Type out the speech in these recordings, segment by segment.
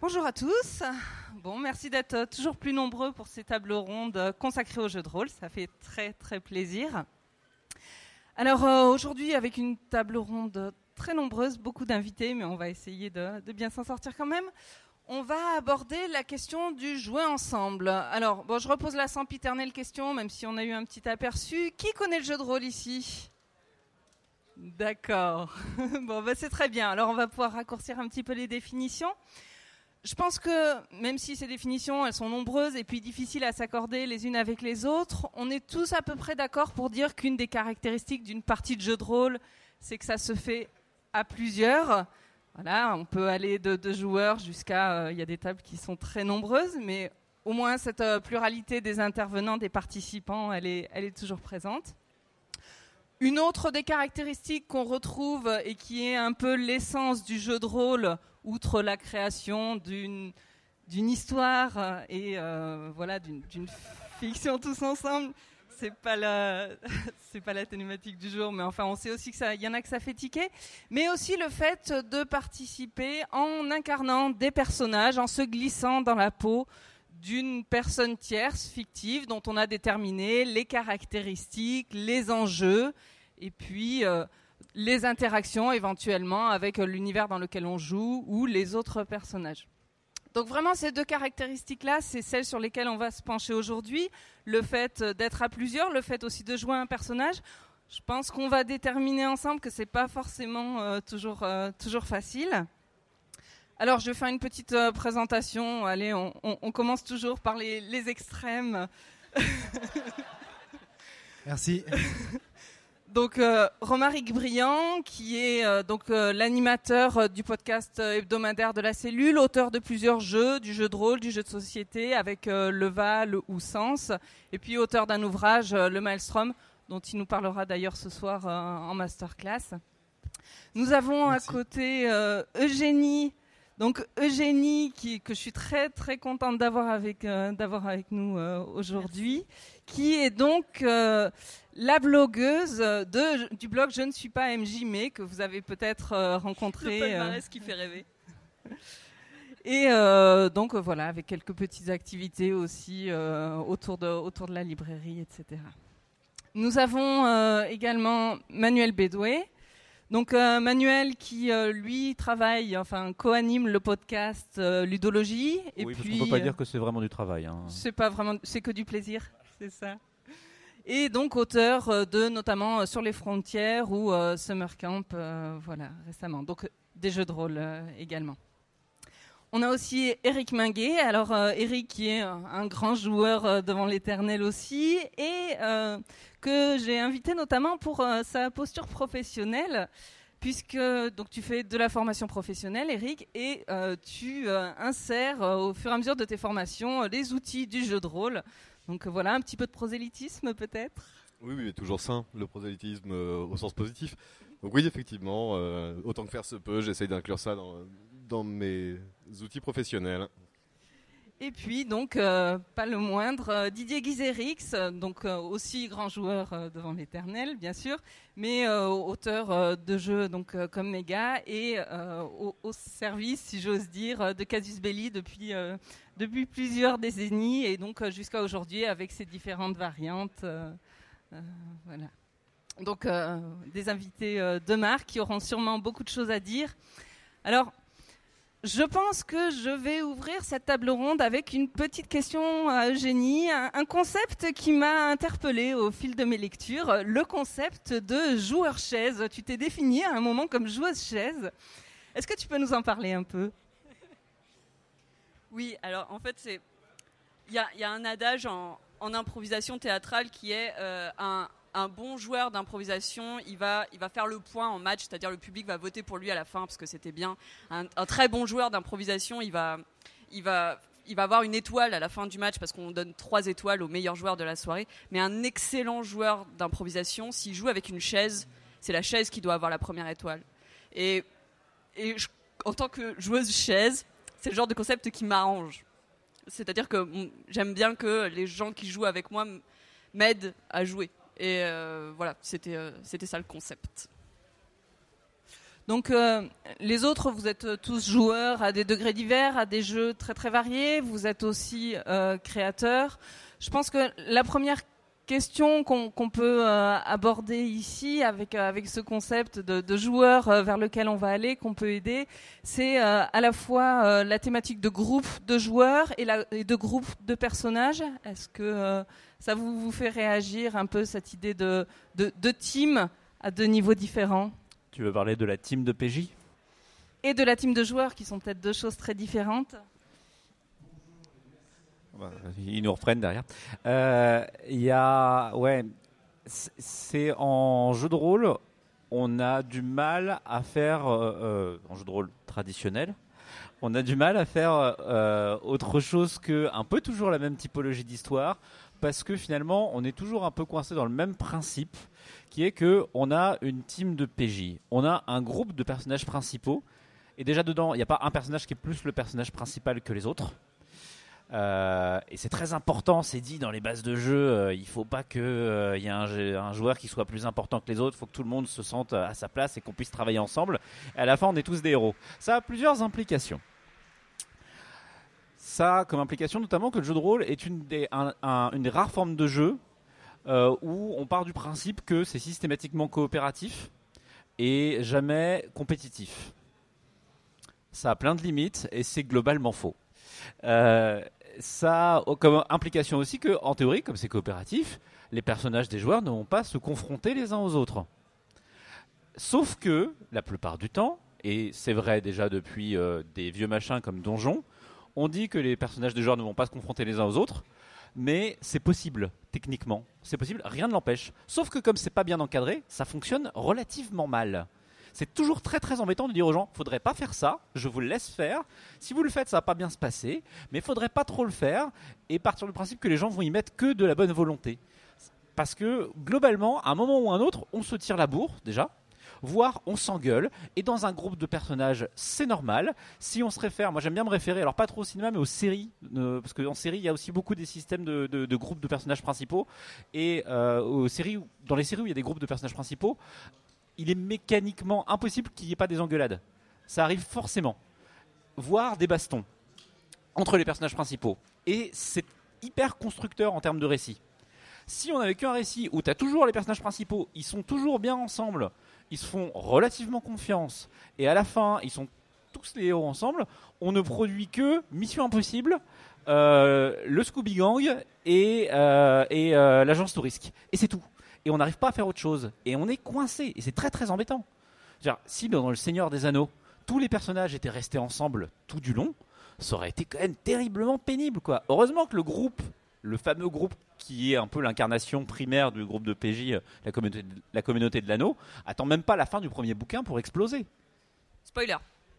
Bonjour à tous. Bon, merci d'être toujours plus nombreux pour ces tables rondes consacrées aux jeux de rôle. Ça fait très très plaisir. Alors aujourd'hui, avec une table ronde très nombreuse, beaucoup d'invités, mais on va essayer de bien s'en sortir quand même. On va aborder la question du jouer ensemble. Alors, bon, je repose la sempiternelle question, même si on a eu un petit aperçu. Qui connaît le jeu de rôle ici ? D'accord. Bon, c'est très bien. Alors, on va pouvoir raccourcir un petit peu les définitions. Je pense que, même si ces définitions, elles sont nombreuses et puis difficiles à s'accorder les unes avec les autres, on est tous à peu près d'accord pour dire qu'une des caractéristiques d'une partie de jeu de rôle, c'est que ça se fait à plusieurs. Voilà, on peut aller de 2 joueurs jusqu'à... Il y a des tables qui sont très nombreuses, mais au moins cette pluralité des intervenants, des participants, elle est toujours présente. Une autre des caractéristiques qu'on retrouve et qui est un peu l'essence du jeu de rôle, outre la création d'une histoire et voilà, d'une fiction tous ensemble, c'est pas la thématique du jour, mais enfin on sait aussi qu'il y en a que ça fait tiquer, mais aussi le fait de participer en incarnant des personnages, en se glissant dans la peau d'une personne tierce fictive dont on a déterminé les caractéristiques, les enjeux et puis les interactions éventuellement avec l'univers dans lequel on joue ou les autres personnages. Donc vraiment ces 2 caractéristiques-là, c'est celles sur lesquelles on va se pencher aujourd'hui. Le fait d'être à plusieurs, le fait aussi de jouer un personnage. Je pense qu'on va déterminer ensemble que c'est pas forcément toujours facile. Alors je vais faire une petite présentation. Allez, on commence toujours par les extrêmes. Merci. Donc Romaric Briand, qui est l'animateur du podcast hebdomadaire de la Cellule, auteur de plusieurs jeux, du jeu de rôle, du jeu de société avec Leval ou Sens, et puis auteur d'un ouvrage, Le Maelstrom, dont il nous parlera d'ailleurs ce soir en masterclass. Nous avons à côté Eugénie. Donc Eugénie, que je suis très très contente d'avoir avec nous aujourd'hui, qui est donc la blogueuse du blog Je ne suis pas MJ mais que vous avez peut-être rencontré. Le palmarès qui fait rêver. Et donc voilà, avec quelques petites activités aussi autour de la librairie, etc. Nous avons également Manuel Bédoué. Donc Manuel qui lui co-anime le podcast Ludologie. Et oui, puis, parce qu'on peut pas dire que c'est vraiment du travail. Hein. C'est pas vraiment, c'est que du plaisir, c'est ça. Et donc auteur de notamment Sur les frontières ou Summer Camp, voilà récemment. Donc des jeux de rôle également. On a aussi Éric Minguet. Alors Éric qui est un grand joueur devant l'éternel aussi et que j'ai invité notamment pour sa posture professionnelle, puisque donc tu fais de la formation professionnelle, Éric, et tu insères au fur et à mesure de tes formations les outils du jeu de rôle. Donc voilà, un petit peu de prosélytisme peut-être. Oui, mais toujours sain, le prosélytisme au sens positif. Donc oui, effectivement, autant que faire se peut, j'essaye d'inclure ça dans mes outils professionnels. Et puis donc, pas le moindre, Didier Guizérix, donc aussi grand joueur devant l'éternel, bien sûr, mais auteur de jeux donc, comme Méga et au service, si j'ose dire, de Casus Belli depuis plusieurs décennies et donc jusqu'à aujourd'hui avec ses différentes variantes. Voilà. Donc des invités de marque qui auront sûrement beaucoup de choses à dire. Alors, je pense que je vais ouvrir cette table ronde avec une petite question à Eugénie, un concept qui m'a interpellée au fil de mes lectures, le concept de joueur-chaise. Tu t'es définie à un moment comme joueuse-chaise. Est-ce que tu peux nous en parler un peu ? Oui, alors en fait, il y a un adage en improvisation théâtrale qui est un bon joueur d'improvisation, il va faire le point en match, c'est-à-dire le public va voter pour lui à la fin parce que c'était bien. Un très bon joueur d'improvisation, il va avoir une étoile à la fin du match parce qu'on donne 3 étoiles au meilleur joueur de la soirée. Mais un excellent joueur d'improvisation, s'il joue avec une chaise, c'est la chaise qui doit avoir la première étoile. Et en tant que joueuse chaise, c'est le genre de concept qui m'arrange. C'est-à-dire que j'aime bien que les gens qui jouent avec moi m'aident à jouer. Et voilà, c'était ça le concept. Donc les autres, vous êtes tous joueurs à des degrés divers, à des jeux très très variés. Vous êtes aussi créateurs. Je pense que la première question qu'on peut aborder ici avec ce concept de joueurs vers lequel on va aller, qu'on peut aider, c'est à la fois la thématique de groupe de joueurs et de groupe de personnages. Est-ce que ça vous fait réagir un peu cette idée de team à deux niveaux différents? Tu veux parler de la team de PJ ? Et de la team de joueurs, qui sont peut-être deux choses très différentes. Ils nous reprennent derrière. C'est en jeu de rôle, on a du mal à faire, en jeu de rôle traditionnel, on a du mal à faire autre chose que un peu toujours la même typologie d'histoire, parce que finalement, on est toujours un peu coincé dans le même principe, qui est que on a une team de PJ, on a un groupe de personnages principaux, et déjà dedans, il n'y a pas un personnage qui est plus le personnage principal que les autres. Et c'est très important, c'est dit dans les bases de jeu, il faut pas qu'il y ait un joueur qui soit plus important que les autres, il faut que tout le monde se sente à sa place et qu'on puisse travailler ensemble. Et à la fin, on est tous des héros. Ça a plusieurs implications. Ça a comme implication notamment que le jeu de rôle est une des rares formes de jeu où on part du principe que c'est systématiquement coopératif et jamais compétitif. Ça a plein de limites et c'est globalement faux. Ça a comme implication aussi que, en théorie, comme c'est coopératif, les personnages des joueurs ne vont pas se confronter les uns aux autres. Sauf que, la plupart du temps, et c'est vrai déjà depuis des vieux machins comme Donjon, on dit que les personnages des joueurs ne vont pas se confronter les uns aux autres, mais c'est possible, techniquement. C'est possible, rien ne l'empêche. Sauf que comme c'est pas bien encadré, ça fonctionne relativement mal. C'est toujours très très embêtant de dire aux gens, faudrait pas faire ça, je vous le laisse faire. Si vous le faites, ça va pas bien se passer, mais faudrait pas trop le faire et partir du principe que les gens vont y mettre que de la bonne volonté. Parce que globalement, à un moment ou à un autre, on se tire la bourre déjà, voire on s'engueule. Et dans un groupe de personnages, c'est normal. Si on se réfère, moi j'aime bien me référer, alors pas trop au cinéma, mais aux séries, parce qu'en série, il y a aussi beaucoup des systèmes de groupes de personnages principaux. Et dans les séries où il y a des groupes de personnages principaux, il est mécaniquement impossible qu'il n'y ait pas des engueulades. Ça arrive forcément. Voire des bastons entre les personnages principaux. Et c'est hyper constructeur en termes de récit. Si on n'avait qu'un récit où tu as toujours les personnages principaux, ils sont toujours bien ensemble, ils se font relativement confiance, et à la fin, ils sont tous les héros ensemble, on ne produit que Mission Impossible, le Scooby Gang et l'Agence Touriste. Et c'est tout. Et on n'arrive pas à faire autre chose. Et on est coincé. Et c'est très très embêtant. Si dans Le Seigneur des Anneaux, tous les personnages étaient restés ensemble tout du long, ça aurait été quand même terriblement pénible, quoi. Heureusement que le groupe, le fameux groupe qui est un peu l'incarnation primaire du groupe de PJ, la communauté de l'anneau, attend même pas la fin du premier bouquin pour exploser. Spoiler.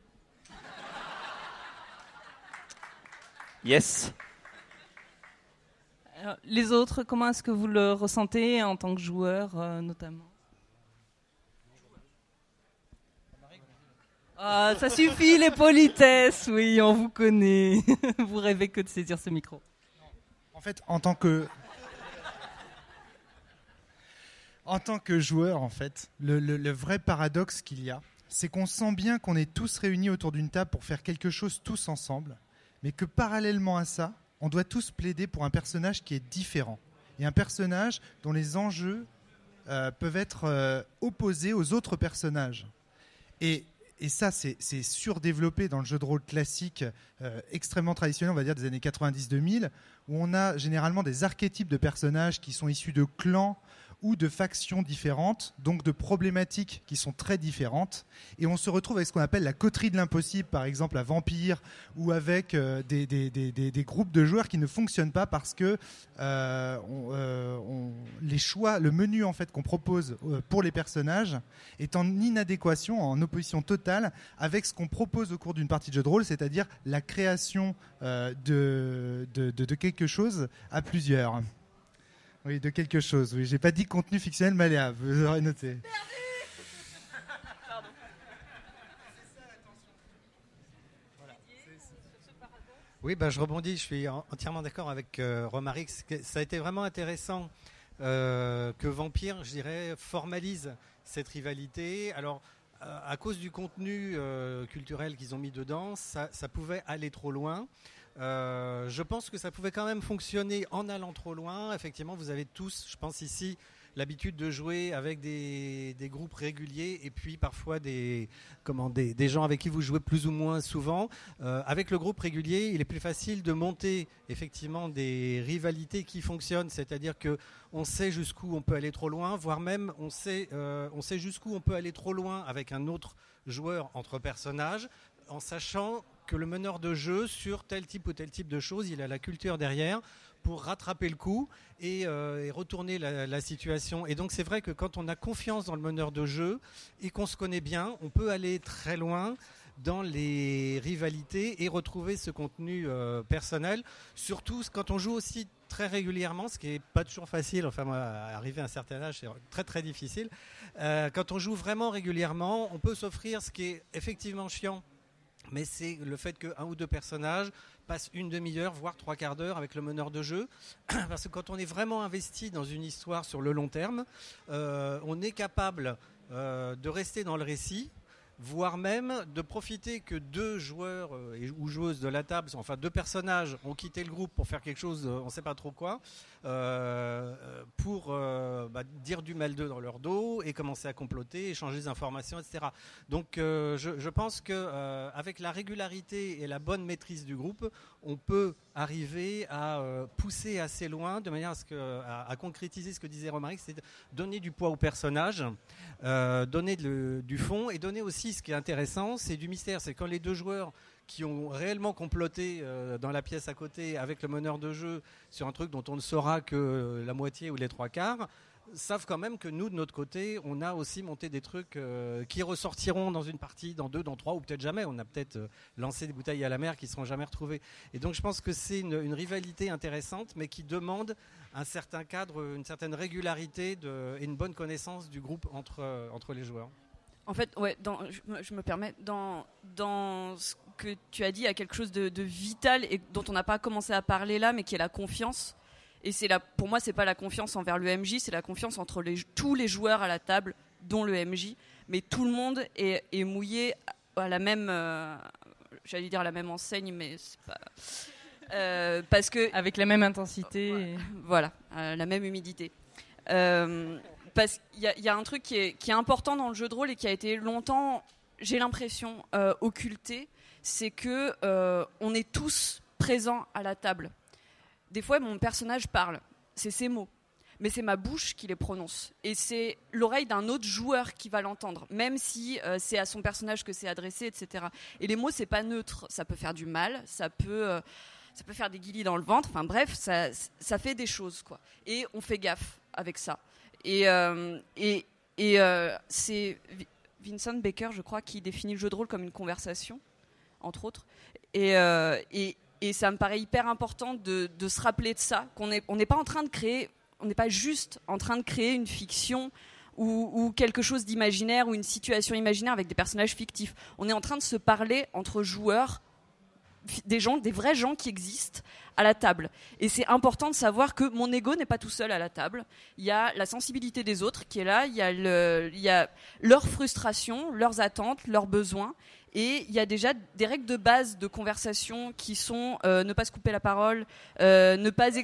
Yes. Alors, les autres, comment est-ce que vous le ressentez en tant que joueur, notamment? Ah, ça suffit les politesses, oui, on vous connaît. Vous rêvez que de saisir ce micro. En fait, en tant que joueur, en fait, le vrai paradoxe qu'il y a, c'est qu'on sent bien qu'on est tous réunis autour d'une table pour faire quelque chose tous ensemble, mais que parallèlement à ça, on doit tous plaider pour un personnage qui est différent. Et un personnage dont les enjeux peuvent être opposés aux autres personnages. Et ça, c'est surdéveloppé dans le jeu de rôle classique, extrêmement traditionnel, on va dire des années 90-2000, où on a généralement des archétypes de personnages qui sont issus de clans ou de factions différentes, donc de problématiques qui sont très différentes. Et on se retrouve avec ce qu'on appelle la coterie de l'impossible, par exemple à Vampire, ou avec des groupes de joueurs qui ne fonctionnent pas parce que les choix, le menu en fait qu'on propose pour les personnages est en inadéquation, en opposition totale avec ce qu'on propose au cours d'une partie de jeu de rôle, c'est-à-dire la création de quelque chose à plusieurs. Oui, de quelque chose. Oui, j'ai pas dit contenu fictionnel malléable. Vous aurez noté. Pardon. Oui, je rebondis. Je suis entièrement d'accord avec Romaric. Ça a été vraiment intéressant que Vampire, je dirais, formalise cette rivalité. Alors, à cause du contenu culturel qu'ils ont mis dedans, ça pouvait aller trop loin. Je pense que ça pouvait quand même fonctionner en allant trop loin. Effectivement, vous avez tous, je pense ici, l'habitude de jouer avec des groupes réguliers et puis parfois des gens avec qui vous jouez plus ou moins souvent. Avec le groupe régulier, il est plus facile de monter effectivement des rivalités qui fonctionnent, c'est-à-dire que on sait jusqu'où on peut aller trop loin, voire même on sait jusqu'où on peut aller trop loin avec un autre joueur entre personnages, en sachant que le meneur de jeu, sur tel type ou tel type de choses, il a la culture derrière pour rattraper le coup et retourner la situation. Et donc c'est vrai que quand on a confiance dans le meneur de jeu et qu'on se connaît bien, on peut aller très loin dans les rivalités et retrouver ce contenu personnel. Surtout quand on joue aussi très régulièrement, ce qui n'est pas toujours facile, enfin moi, arriver à un certain âge, c'est très très difficile. Quand on joue vraiment régulièrement, on peut s'offrir ce qui est effectivement chiant, mais c'est le fait qu'un ou deux personnages passent une demi-heure, voire 3/4 d'heure avec le meneur de jeu. Parce que quand on est vraiment investi dans une histoire sur le long terme, on est capable de rester dans le récit, voire même de profiter que deux joueurs ou joueuses de la table, enfin deux personnages ont quitté le groupe pour faire quelque chose, on ne sait pas trop quoi, pour dire du mal d'eux dans leur dos et commencer à comploter, échanger des informations, etc. Donc je pense qu'avec la régularité et la bonne maîtrise du groupe, on peut arriver à pousser assez loin de manière à concrétiser ce que disait Romaric, c'est de donner du poids aux personnages, donner du fond et donner aussi, ce qui est intéressant, c'est du mystère. C'est quand les deux joueurs qui ont réellement comploté dans la pièce à côté avec le meneur de jeu sur un truc dont on ne saura que la moitié ou les 3/4, savent quand même que nous, de notre côté, on a aussi monté des trucs qui ressortiront dans une partie, dans 2, dans 3, ou peut-être jamais. On a peut-être lancé des bouteilles à la mer qui ne seront jamais retrouvées. Et donc je pense que c'est une rivalité intéressante, mais qui demande un certain cadre, une certaine régularité et une bonne connaissance du groupe entre les joueurs. En fait, ouais, je me permets, dans ce que tu as dit, il y a quelque chose de vital et dont on n'a pas commencé à parler là, mais qui est la confiance. Et pour moi, c'est pas la confiance envers le MJ, c'est la confiance entre tous les joueurs à la table, dont le MJ. Mais tout le monde est mouillé à la même, j'allais dire la même enseigne, mais c'est pas parce que avec la même intensité. Voilà, la même humidité. Parce qu'il y a un truc qui est important dans le jeu de rôle et qui a été longtemps, j'ai l'impression, occulté, c'est que on est tous présents à la table. Des fois, mon personnage parle, c'est ses mots, mais c'est ma bouche qui les prononce. Et c'est l'oreille d'un autre joueur qui va l'entendre, même si c'est à son personnage que c'est adressé, etc. Et les mots, c'est pas neutre, ça peut faire du mal, ça peut faire des guilis dans le ventre, enfin bref, ça fait des choses, quoi. Et on fait gaffe avec ça. Et c'est Vincent Baker, je crois, qui définit le jeu de rôle comme une conversation, entre autres. Et ça me paraît hyper important de se rappeler de ça, qu'on n'est pas en train de créer, on n'est pas juste en train de créer une fiction ou quelque chose d'imaginaire ou une situation imaginaire avec des personnages fictifs. On est en train de se parler entre joueurs, des vrais gens qui existent à la table. Et c'est important de savoir que mon ego n'est pas tout seul à la table. Il y a la sensibilité des autres qui est là, il y a leurs frustrations, leurs attentes, leurs besoins. Et il y a déjà des règles de base de conversation qui sont ne pas se couper la parole, ne pas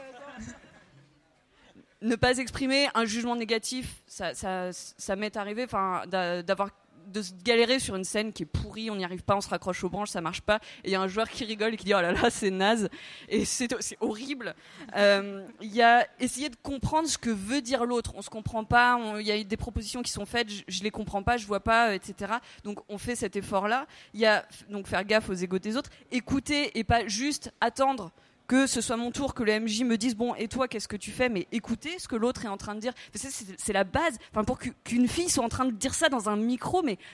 exprimer un jugement négatif. Ça m'est arrivé de se galérer sur une scène qui est pourrie, on n'y arrive pas, on se raccroche aux branches, ça marche pas, et il y a un joueur qui rigole et qui dit oh là là c'est naze, et c'est horrible. Il y a essayer de comprendre ce que veut dire l'autre, on se comprend pas, il y a des propositions qui sont faites, je les comprends pas, je vois pas, etc. Donc on fait cet effort là. Il y a donc faire gaffe aux égos des autres, écouter et pas juste attendre que ce soit mon tour, que le MJ me dise bon et toi qu'est-ce que tu fais, mais écoutez ce que l'autre est en train de dire. C'est la base. Enfin pour qu'une fille soit en train de dire ça dans un micro, mais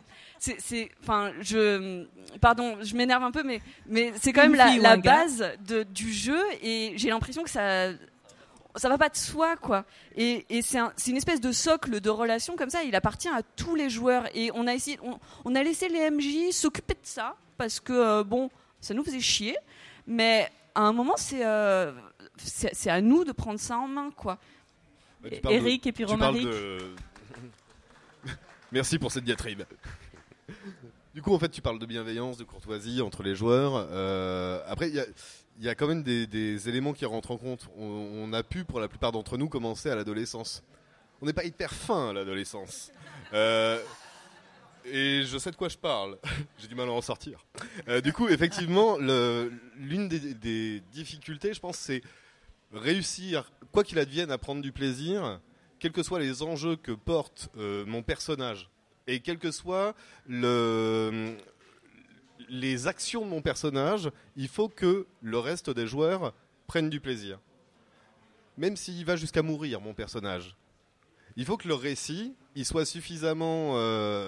je m'énerve un peu, mais c'est quand même la base du jeu et j'ai l'impression que ça va pas de soi quoi. Et c'est une espèce de socle de relation comme ça. Il appartient à tous les joueurs et on a laissé les MJ s'occuper de ça parce que ça nous faisait chier, mais à un moment, c'est à nous de prendre ça en main, quoi. Eric et puis Romaric. Merci pour cette diatribe. Du coup, en fait, tu parles de bienveillance, de courtoisie entre les joueurs. Après, il y a quand même des éléments qui rentrent en compte. On a pu, pour la plupart d'entre nous, commencer à l'adolescence. On n'est pas hyper fin à l'adolescence. Et je sais de quoi je parle. J'ai du mal à en sortir. Du coup, effectivement, l'une des difficultés, je pense, c'est réussir, quoi qu'il advienne, à prendre du plaisir, quels que soient les enjeux que porte mon personnage, et quelles que soient les actions de mon personnage, il faut que le reste des joueurs prennent du plaisir. Même s'il va jusqu'à mourir, mon personnage. Il faut que le récit il soit suffisamment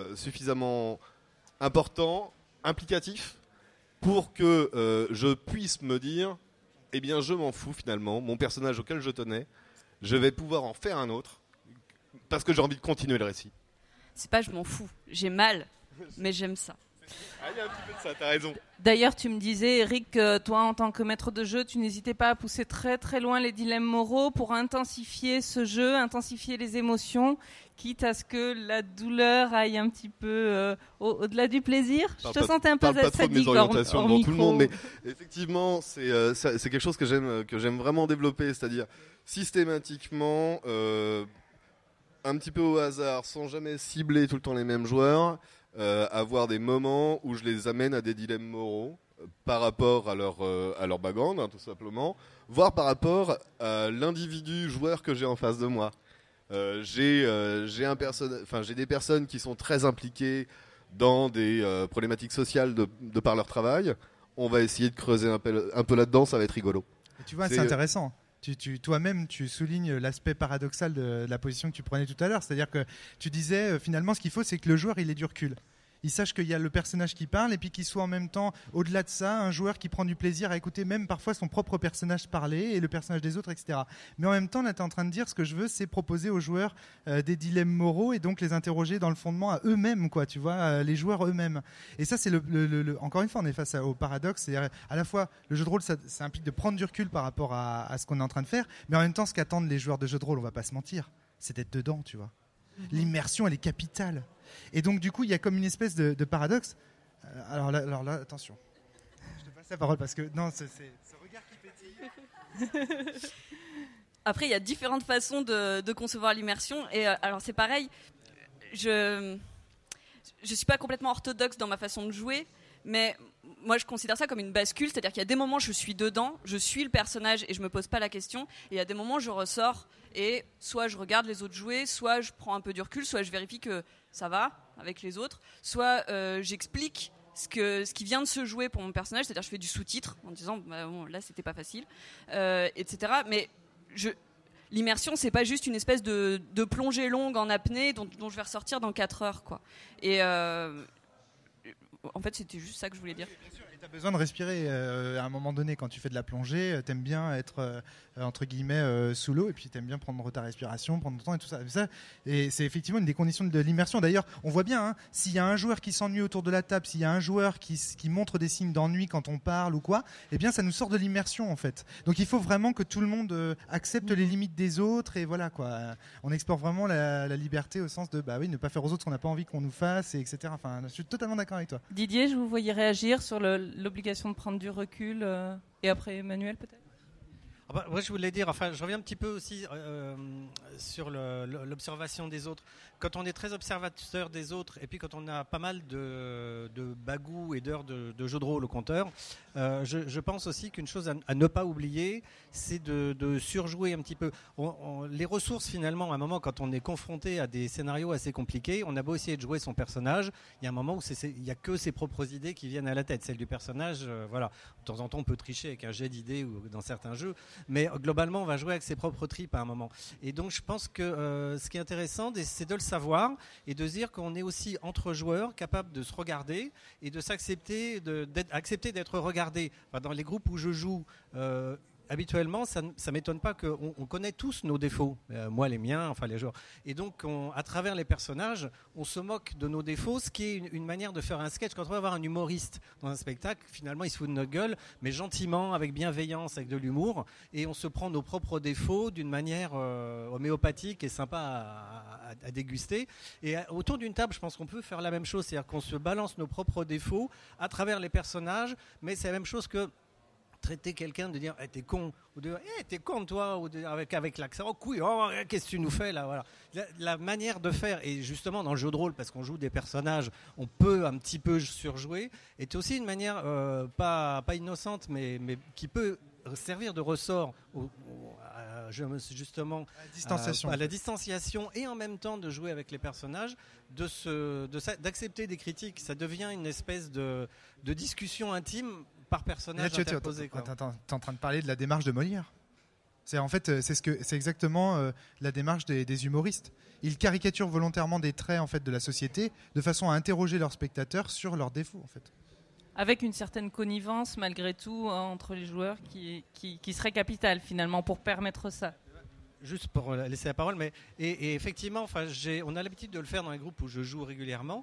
important, implicatif, pour que je puisse me dire, eh bien je m'en fous finalement, mon personnage auquel je tenais, je vais pouvoir en faire un autre, parce que j'ai envie de continuer le récit. C'est pas je m'en fous, j'ai mal, mais j'aime ça. Ah, il y a un petit peu de ça, t'as raison. D'ailleurs, tu me disais, Eric, que toi, en tant que maître de jeu, tu n'hésitais pas à pousser très très loin les dilemmes moraux pour intensifier ce jeu, intensifier les émotions, quitte à ce que la douleur aille un petit peu au-delà du plaisir. Je te sentais un peu sadique. Pas trop de mes orientations devant tout le monde, mais effectivement, c'est quelque chose que j'aime vraiment développer, c'est-à-dire systématiquement, un petit peu au hasard, sans jamais cibler tout le temps les mêmes joueurs. Avoir des moments où je les amène à des dilemmes moraux par rapport à leur background, hein, tout simplement, voire par rapport à l'individu joueur que j'ai en face de moi. J'ai des personnes qui sont très impliquées dans des problématiques sociales de par leur travail. On va essayer de creuser un peu là-dedans, ça va être rigolo. Et tu vois, c'est intéressant. Toi-même, tu soulignes l'aspect paradoxal de la position que tu prenais tout à l'heure. C'est-à-dire que tu disais, finalement, ce qu'il faut, c'est que le joueur, il ait du recul. Il sache qu'il y a le personnage qui parle et puis qu'il soit en même temps, au-delà de ça, un joueur qui prend du plaisir à écouter même parfois son propre personnage parler et le personnage des autres, etc. Mais en même temps, là, tu es en train de dire, ce que je veux, c'est proposer aux joueurs des dilemmes moraux et donc les interroger dans le fondement à eux-mêmes, quoi, tu vois, les joueurs eux-mêmes. Et ça, c'est encore une fois, on est face au paradoxe. C'est-à-dire, à la fois, le jeu de rôle, ça implique de prendre du recul par rapport à ce qu'on est en train de faire, mais en même temps, ce qu'attendent les joueurs de jeux de rôle, on va pas se mentir, c'est d'être dedans, tu vois. L'immersion, elle est capitale. Et donc, du coup, il y a comme une espèce de paradoxe. Alors là, attention. Je te passe la parole parce que, non, c'est ce regard qui pétille. Après, il y a différentes façons de concevoir l'immersion. Et alors, c'est pareil. Je suis pas complètement orthodoxe dans ma façon de jouer, mais moi, je considère ça comme une bascule. C'est-à-dire qu'il y a des moments, je suis dedans, je suis le personnage et je me pose pas la question. Et il y a des moments, je ressors et soit je regarde les autres jouer, soit je prends un peu du recul, soit je vérifie que ça va avec les autres, soit j'explique ce qui vient de se jouer pour mon personnage, c'est-à-dire je fais du sous-titre en disant bah, bon, là c'était pas facile, etc. Mais l'immersion, c'est pas juste une espèce de plongée longue en apnée dont je vais ressortir dans 4 heures, quoi. Et en fait, c'était juste ça que je voulais dire. Tu as besoin de respirer à un moment donné quand tu fais de la plongée. Tu aimes bien être entre guillemets sous l'eau et puis tu aimes bien prendre ta respiration, prendre ton temps et tout ça. Et c'est effectivement une des conditions de l'immersion. D'ailleurs, on voit bien, hein, s'il y a un joueur qui s'ennuie autour de la table, s'il y a un joueur qui montre des signes d'ennui quand on parle ou quoi, eh bien ça nous sort de l'immersion en fait. Donc il faut vraiment que tout le monde accepte les limites des autres et voilà quoi. On explore vraiment la liberté au sens de bah oui, ne pas faire aux autres ce qu'on n'a pas envie qu'on nous fasse, et etc. Enfin, je suis totalement d'accord avec toi. Didier, je vous voyais réagir sur l'obligation de prendre du recul et après Emmanuel peut-être. Moi, je voulais dire, enfin, je reviens un petit peu aussi sur l'observation des autres. Quand on est très observateur des autres, et puis quand on a pas mal de bagou et d'heures de jeu de rôle au compteur, je pense aussi qu'une chose à ne pas oublier, c'est de surjouer un petit peu. Les ressources, finalement, à un moment, quand on est confronté à des scénarios assez compliqués, on a beau essayer de jouer son personnage, il y a un moment où il n'y a que ses propres idées qui viennent à la tête. Celle du personnage, voilà. De temps en temps, on peut tricher avec un jet d'idées ou dans certains jeux. Mais globalement, on va jouer avec ses propres tripes à un moment. Et donc, je pense que ce qui est intéressant, c'est de le savoir et de se dire qu'on est aussi entre joueurs capables de se regarder et de s'accepter, d'accepter d'être regardé. Enfin, dans les groupes où je joue, habituellement, ça ne m'étonne pas qu'on connaît tous nos défauts. Moi, les miens, enfin les joueurs. Et donc, à travers les personnages, on se moque de nos défauts, ce qui est une manière de faire un sketch. Quand on va voir un humoriste dans un spectacle, finalement, il se fout de notre gueule, mais gentiment, avec bienveillance, avec de l'humour, et on se prend nos propres défauts d'une manière homéopathique et sympa à déguster. Et autour d'une table, je pense qu'on peut faire la même chose, c'est-à-dire qu'on se balance nos propres défauts à travers les personnages, mais c'est la même chose que traiter quelqu'un de dire t'es con, ou de t'es con toi, ou avec l'accent couille, qu'est-ce que tu nous fais là, voilà. La manière de faire, et justement dans le jeu de rôle, parce qu'on joue des personnages, on peut un petit peu surjouer, est aussi une manière pas innocente, mais qui peut servir de ressort justement à la distanciation, et en même temps de jouer avec les personnages, d'accepter des critiques. Ça devient une espèce de discussion intime par personnage interposé. T'es en train de parler de la démarche de Molière. C'est exactement la démarche des humoristes. Ils caricaturent volontairement des traits en fait de la société de façon à interroger leurs spectateurs sur leurs défauts en fait. Avec une certaine connivence malgré tout entre les joueurs qui serait capitale finalement pour permettre ça. Juste pour laisser la parole, mais et effectivement, on a l'habitude de le faire dans les groupes où je joue régulièrement,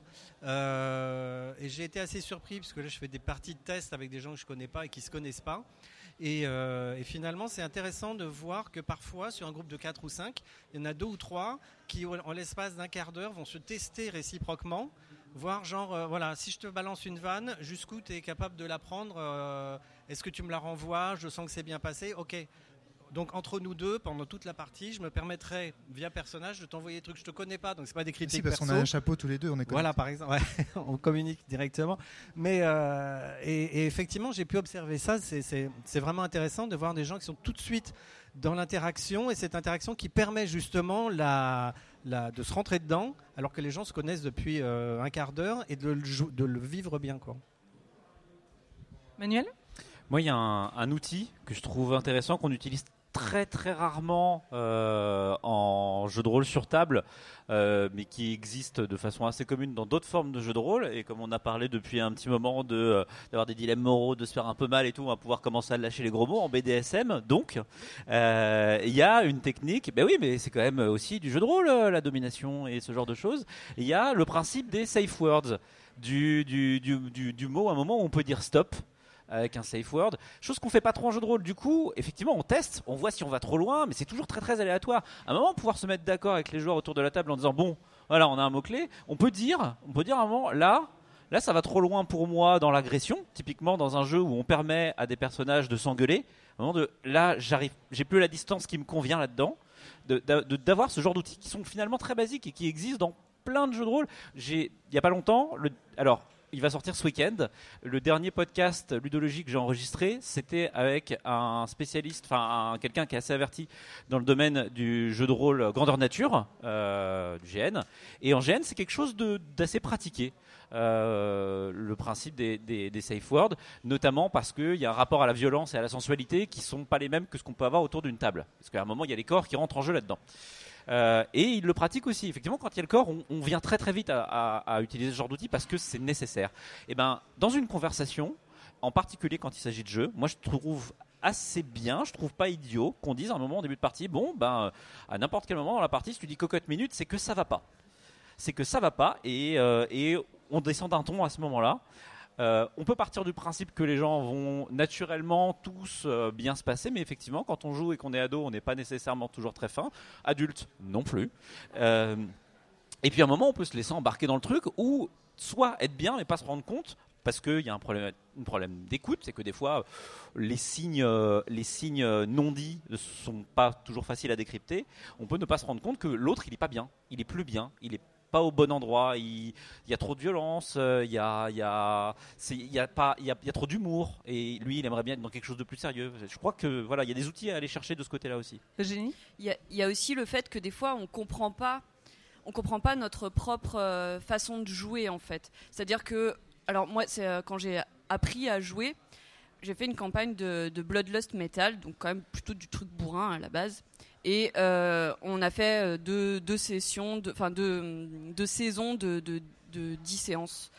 et j'ai été assez surpris parce que là je fais des parties de test avec des gens que je connais pas et qui se connaissent pas, et finalement c'est intéressant de voir que parfois sur un groupe de 4 ou 5, il y en a 2 ou 3 qui en l'espace d'un quart d'heure vont se tester réciproquement, voir genre voilà, si je te balance une vanne, jusqu'où tu es capable de la prendre, est-ce que tu me la renvoies, je sens que c'est bien passé, ok. Donc entre nous deux, pendant toute la partie, je me permettrai, via personnage, de t'envoyer des trucs que je te connais pas, donc c'est pas des critiques parce perso. qu'on a un chapeau tous les deux, on est connectés. Voilà, par exemple, ouais, on communique directement. Mais et effectivement, j'ai pu observer ça. C'est vraiment intéressant de voir des gens qui sont tout de suite dans l'interaction, et cette interaction qui permet justement de se rentrer dedans, alors que les gens se connaissent depuis un quart d'heure, et de le vivre bien, quoi. Manuel ? Moi, il y a un outil que je trouve intéressant, qu'on utilise très très rarement en jeu de rôle sur table, mais qui existe de façon assez commune dans d'autres formes de jeux de rôle. Et comme on a parlé depuis un petit moment d'avoir des dilemmes moraux, de se faire un peu mal et tout, on va pouvoir commencer à lâcher les gros mots en BDSM. Donc, il y a une technique. Ben oui, mais c'est quand même aussi du jeu de rôle, la domination et ce genre de choses. Il y a le principe des safe words, du mot à un moment où on peut dire stop avec un safe word, chose qu'on fait pas trop en jeu de rôle. Du coup, effectivement, on teste, on voit si on va trop loin, mais c'est toujours très très aléatoire. À un moment, pouvoir se mettre d'accord avec les joueurs autour de la table en disant bon, voilà, on a un mot clé. On peut dire à un moment là, ça va trop loin pour moi dans l'agression. Typiquement dans un jeu où on permet à des personnages de s'engueuler. À un moment là, j'ai plus la distance qui me convient là-dedans. D'avoir ce genre d'outils qui sont finalement très basiques et qui existent dans plein de jeux de rôle. Il y a pas longtemps, il va sortir ce week-end. Le dernier podcast ludologie que j'ai enregistré, c'était avec un spécialiste, quelqu'un qui est assez averti dans le domaine du jeu de rôle grandeur nature, du GN. Et en GN, c'est quelque chose d'assez pratiqué. Le principe des safe words, notamment parce qu'il y a un rapport à la violence et à la sensualité qui ne sont pas les mêmes que ce qu'on peut avoir autour d'une table. Parce qu'à un moment, il y a les corps qui rentrent en jeu là-dedans. Et il le pratique aussi. Effectivement, quand il y a le corps, on vient très très vite à utiliser ce genre d'outil parce que c'est nécessaire. Et dans une conversation, en particulier quand il s'agit de jeu, moi je trouve assez bien, je trouve pas idiot qu'on dise à un moment au début de partie, à n'importe quel moment dans la partie, si tu dis cocotte minute, c'est que ça va pas. Et on descend d'un ton à ce moment-là. On peut partir du principe que les gens vont naturellement tous bien se passer, mais effectivement, quand on joue et qu'on est ado, on n'est pas nécessairement toujours très fin. Adulte, non plus. Et puis à un moment, on peut se laisser embarquer dans le truc, ou soit être bien, mais pas se rendre compte, parce qu'il y a un problème d'écoute, c'est que des fois, les signes non dits ne sont pas toujours faciles à décrypter. On peut ne pas se rendre compte que l'autre, il est pas bien, il est plus bien, il est pas au bon endroit, il y a trop de violence, il y a trop d'humour, et lui il aimerait bien être dans quelque chose de plus sérieux. Je crois que voilà, il y a des outils à aller chercher de ce côté-là aussi. Eugénie ? Il y a aussi le fait que des fois on comprend pas notre propre façon de jouer en fait. C'est-à-dire que, alors moi c'est quand j'ai appris à jouer, j'ai fait une campagne de Bloodlust Metal, donc quand même plutôt du truc bourrin à la base. Et on a fait deux sessions, deux saisons de 10 séances.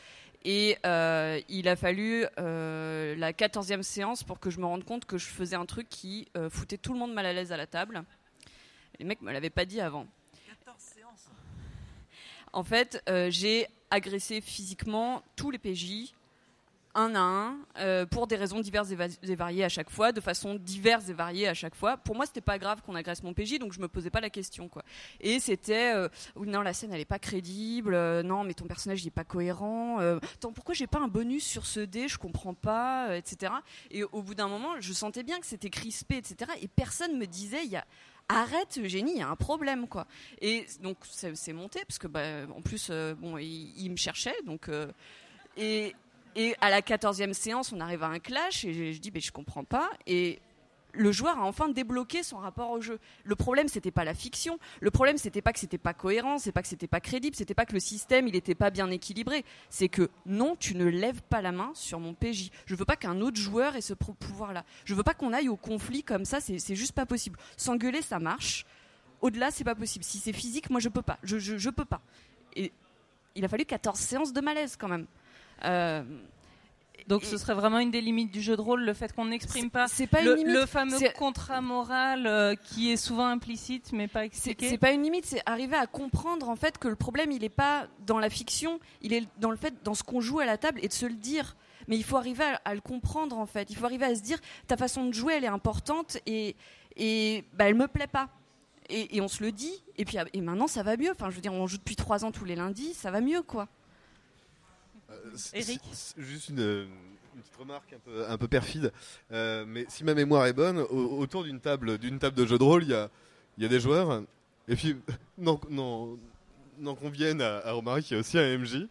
Et il a fallu la 14e séance pour que je me rende compte que je faisais un truc qui foutait tout le monde mal à l'aise à la table. Les mecs me l'avaient pas dit avant. 14 séances. En fait, j'ai agressé physiquement tous les PJ, un à un, pour des raisons diverses et variées à chaque fois, de façon diverses et variées à chaque fois. Pour moi, c'était pas grave qu'on agresse mon PJ, donc je me posais pas la question, quoi. Et c'était, non, la scène elle est pas crédible, non, mais ton personnage il est pas cohérent, attends, pourquoi j'ai pas un bonus sur ce dé, je comprends pas, etc. Et au bout d'un moment, je sentais bien que c'était crispé, etc. Et personne me disait, arrête Eugénie, il y a un problème, quoi. Et donc c'est monté parce que en plus bon, il me cherchait, donc et à la 14e séance, on arrive à un clash et je dis je comprends pas, et le joueur a enfin débloqué son rapport au jeu. Le problème, c'était pas la fiction. Le problème, c'était pas que c'était pas cohérent, c'est pas que c'était pas crédible, c'était pas que le système, il était pas bien équilibré. C'est que non, tu ne lèves pas la main sur mon PJ. Je veux pas qu'un autre joueur ait ce pouvoir-là. Je veux pas qu'on aille au conflit comme ça, c'est juste pas possible. S'engueuler, ça marche. Au-delà, c'est pas possible. Si c'est physique, moi, je peux pas. Je peux pas. Et il a fallu 14 séances de malaise, quand même. Donc ce serait vraiment une des limites du jeu de rôle, le fait qu'on n'exprime pas, c'est pas une limite, le fameux contrat moral qui est souvent implicite mais pas expliqué. C'est pas une limite, c'est arriver à comprendre en fait que le problème il est pas dans la fiction, il est dans le fait, dans ce qu'on joue à la table et de se le dire. Mais il faut arriver à le comprendre en fait. Il faut arriver à se dire ta façon de jouer elle est importante et elle me plaît pas. Et on se le dit et maintenant ça va mieux. Enfin je veux dire on joue depuis 3 ans tous les lundis, ça va mieux quoi. Eric, juste une petite remarque un peu perfide, mais si ma mémoire est bonne, autour d'une table de jeu de rôle, il y a des joueurs, et puis n'en conviennent à Romaric, il y a aussi un MJ,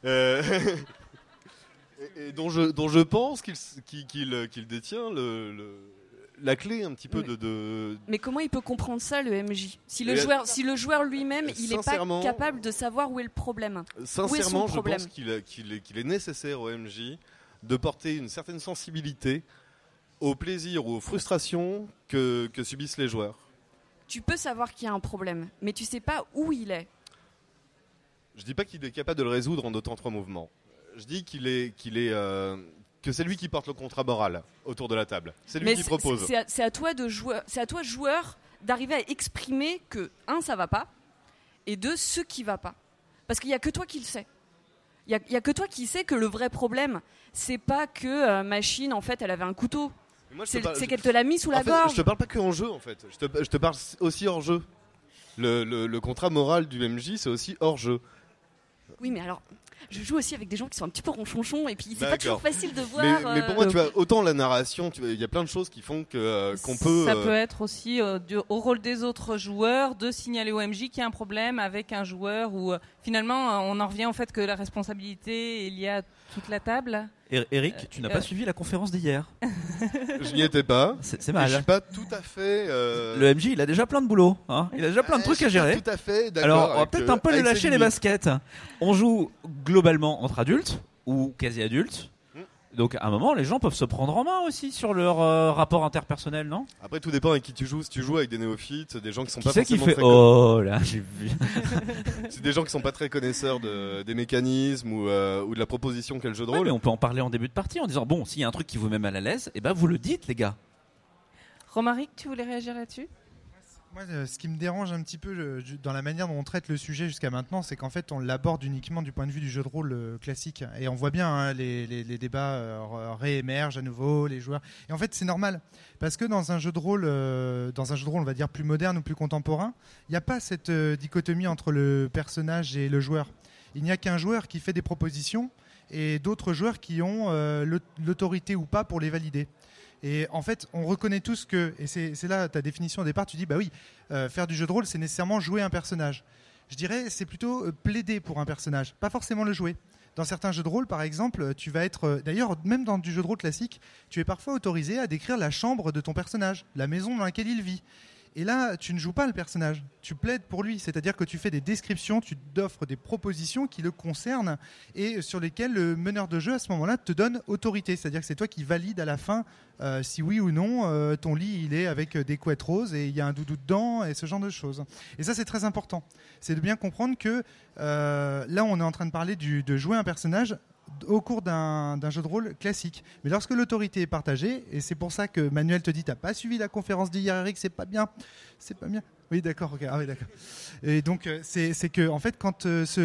et dont je pense qu'il détient la clé un petit peu de... Mais comment il peut comprendre ça, le MJ ? Si le joueur lui-même, il n'est pas capable de savoir où est le problème. Sincèrement, je pense qu'il est nécessaire au MJ de porter une certaine sensibilité au plaisir ou aux frustrations que subissent les joueurs. Tu peux savoir qu'il y a un problème, mais tu sais pas où il est. Je dis pas qu'il est capable de le résoudre en 2 temps 3 mouvements. Je dis que c'est lui qui porte le contrat moral autour de la table. C'est lui qui propose. C'est à toi joueur, d'arriver à exprimer que 1, ça va pas, et 2, ce qui va pas. Parce qu'il y a que toi qui le sais. Il y a que toi qui sais que le vrai problème, c'est pas que Machine, en fait, elle avait un couteau. C'est qu'elle te l'a mis sous la gorge. Je te parle pas que en jeu, en fait. Je te parle aussi hors jeu. Le contrat moral du MJ, c'est aussi hors jeu. Oui, mais alors, je joue aussi avec des gens qui sont un petit peu ronchonchons et puis c'est pas toujours facile de voir. Mais pour moi, tu vois, autant la narration, il y a plein de choses qui font qu'on peut. Ça peut être aussi au rôle des autres joueurs de signaler au MJ qu'il y a un problème avec un joueur ou finalement on en revient au fait que la responsabilité est liée à toute la table. Eric, tu n'as pas suivi la conférence d'hier. Je n'y étais pas. C'est mal. Je suis pas tout à fait. Le MJ, il a déjà plein de boulot. Hein, il a déjà plein de trucs à gérer. Tout à fait. D'accord. Alors, on va peut-être un peu lui lâcher les baskets. On joue globalement entre adultes ou quasi adultes. Donc à un moment, les gens peuvent se prendre en main aussi sur leur rapport interpersonnel, non ? Après, tout dépend avec qui tu joues. Si tu joues avec des néophytes, des gens qui sont qui pas c'est forcément qui fait très là, j'ai vu. C'est des gens qui sont pas très connaisseurs des mécanismes ou de la proposition qu'est le jeu de rôle. Mais on peut en parler en début de partie en disant bon, s'il y a un truc qui vous met mal à l'aise, vous le dites, les gars. Romaric, tu voulais réagir là-dessus ? Moi, ce qui me dérange un petit peu dans la manière dont on traite le sujet jusqu'à maintenant, c'est qu'en fait, on l'aborde uniquement du point de vue du jeu de rôle classique. Et on voit bien les débats réémergent à nouveau, les joueurs. Et en fait, c'est normal, parce que dans un jeu de rôle, on va dire plus moderne ou plus contemporain, il n'y a pas cette dichotomie entre le personnage et le joueur. Il n'y a qu'un joueur qui fait des propositions et d'autres joueurs qui ont l'autorité ou pas pour les valider. Et en fait, on reconnaît tous que, et c'est là ta définition au départ, tu dis, bah oui, faire du jeu de rôle, c'est nécessairement jouer un personnage. Je dirais, c'est plutôt plaider pour un personnage, pas forcément le jouer. Dans certains jeux de rôle, par exemple, tu vas être, d'ailleurs, même dans du jeu de rôle classique, tu es parfois autorisé à décrire la chambre de ton personnage, la maison dans laquelle il vit. Et là, tu ne joues pas le personnage, tu plaides pour lui, c'est-à-dire que tu fais des descriptions, tu t'offres des propositions qui le concernent et sur lesquelles le meneur de jeu à ce moment-là te donne autorité, c'est-à-dire que c'est toi qui valide à la fin si oui ou non ton lit il est avec des couettes roses et il y a un doudou dedans et ce genre de choses. Et ça c'est très important, c'est de bien comprendre que là on est en train de parler de jouer un personnage. au cours d'un jeu de rôle classique. Mais lorsque l'autorité est partagée, et c'est pour ça que Manuel te dit t'as pas suivi la conférence d'hier, Eric, c'est pas bien. Oui, d'accord, ok. Ah oui, d'accord. Et donc c'est que en fait quand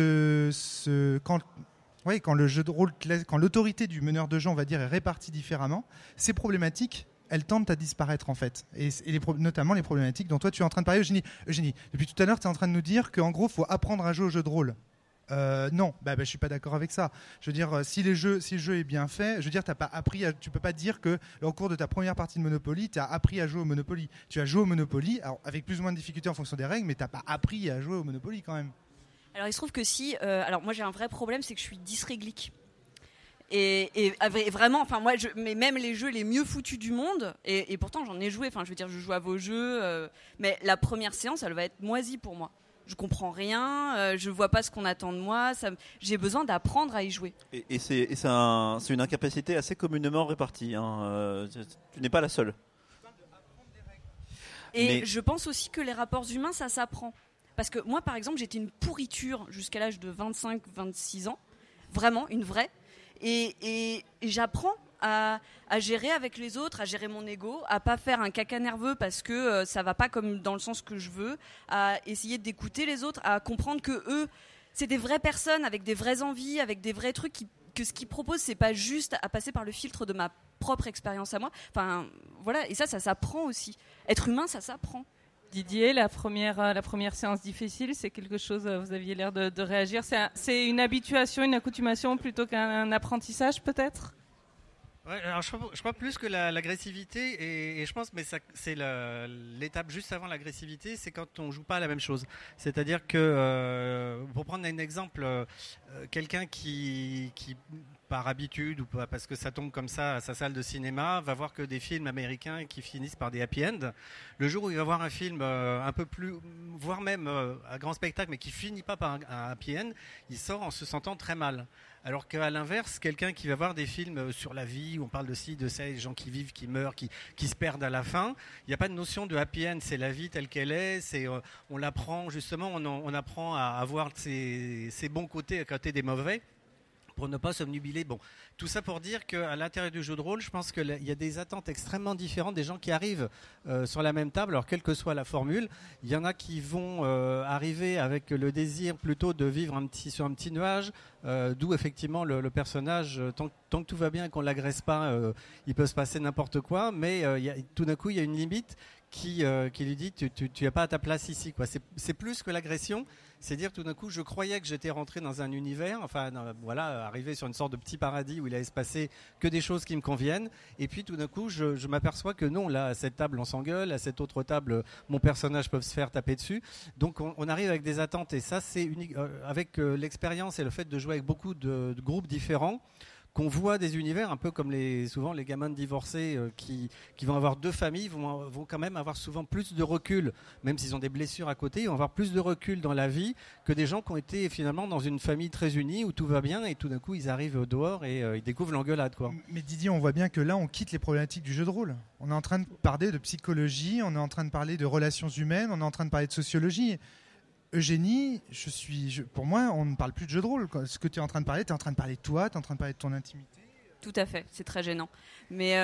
quand le jeu de rôle, quand l'autorité du meneur de jeu, on va dire, est répartie différemment, ces problématiques, elles tendent à disparaître en fait. Et notamment les problématiques dont toi tu es en train de parler, Eugénie. Eugénie, depuis tout à l'heure, tu es en train de nous dire qu'en gros, il faut apprendre à jouer au jeu de rôle. Non, je suis pas d'accord avec ça. Je veux dire, si le jeu est bien fait, je veux dire, tu peux pas dire que au cours de ta première partie de Monopoly, tu as appris à jouer au Monopoly. Tu as joué au Monopoly, alors, avec plus ou moins de difficultés en fonction des règles, mais t'as pas appris à jouer au Monopoly quand même. Alors il se trouve que si, alors moi j'ai un vrai problème, c'est que je suis dysréglique. Et vraiment, enfin moi, mais même les jeux les mieux foutus du monde, et pourtant j'en ai joué. Enfin, je veux dire, je joue à vos jeux, mais la première séance, elle va être moisie pour moi. Je comprends rien, je vois pas ce qu'on attend de moi. J'ai besoin d'apprendre à y jouer. Et c'est une incapacité assez communément répartie. Tu n'es pas la seule. Et je pense aussi que les rapports humains, ça s'apprend. Parce que moi, par exemple, j'étais une pourriture jusqu'à l'âge de 25-26 ans. Vraiment, une vraie. Et j'apprends à gérer avec les autres, à gérer mon ego, à pas faire un caca nerveux parce que ça va pas comme dans le sens que je veux, à essayer d'écouter les autres, à comprendre que eux, c'est des vraies personnes avec des vraies envies, avec des vrais trucs que ce qu'ils proposent, c'est pas juste à passer par le filtre de ma propre expérience à moi. Enfin, voilà. Et ça s'apprend aussi. Être humain, ça s'apprend. Didier, la première séance difficile, c'est quelque chose, vous aviez l'air de réagir. C'est une habituation, une accoutumation plutôt qu'un apprentissage peut-être ? Ouais, alors je crois plus que l'agressivité, et je pense, mais c'est l'étape juste avant l'agressivité, c'est quand on joue pas à la même chose. C'est-à-dire que, pour prendre un exemple, quelqu'un qui par habitude ou parce que ça tombe comme ça à sa salle de cinéma, va voir que des films américains qui finissent par des happy end. Le jour où il va voir un film un peu plus, voire même à grand spectacle, mais qui finit pas par un happy end, il sort en se sentant très mal. Alors qu'à l'inverse, quelqu'un qui va voir des films sur la vie, où on parle de ci, de ça, des gens qui vivent, qui meurent, qui se perdent à la fin, il n'y a pas de notion de happy end, c'est la vie telle qu'elle est, on l'apprend justement, on apprend à voir ses bons côtés à côté des mauvais, pour ne pas s'obnubiler. Bon, tout ça pour dire qu'à l'intérieur du jeu de rôle, je pense qu'il y a des attentes extrêmement différentes des gens qui arrivent sur la même table, alors quelle que soit la formule. Il y en a qui vont arriver avec le désir plutôt de vivre sur un petit nuage, d'où effectivement le personnage, tant que tout va bien et qu'on ne l'agresse pas, il peut se passer n'importe quoi, mais tout d'un coup, il y a une limite qui lui dit tu n'as pas à ta place ici, quoi. C'est plus que l'agression, c'est dire tout d'un coup je croyais que j'étais rentré dans un univers, arrivé sur une sorte de petit paradis où il allait se passer que des choses qui me conviennent, et puis tout d'un coup je m'aperçois que non, là à cette table on s'engueule, à cette autre table mon personnage peut se faire taper dessus, donc on arrive avec des attentes, et ça c'est unique, avec l'expérience et le fait de jouer avec beaucoup de groupes différents, qu'on voit des univers un peu comme souvent les gamins divorcés qui vont avoir deux familles vont quand même avoir souvent plus de recul, même s'ils ont des blessures à côté, ils vont avoir plus de recul dans la vie que des gens qui ont été finalement dans une famille très unie où tout va bien et tout d'un coup ils arrivent dehors et ils découvrent l'engueulade, quoi. Mais Didier, on voit bien que là on quitte les problématiques du jeu de rôle. On est en train de parler de psychologie, on est en train de parler de relations humaines, on est en train de parler de sociologie. Eugénie, pour moi, on ne parle plus de jeu de rôle. Ce que tu es en train de parler, tu es en train de parler de toi, tu es en train de parler de ton intimité. Tout à fait, c'est très gênant. Mais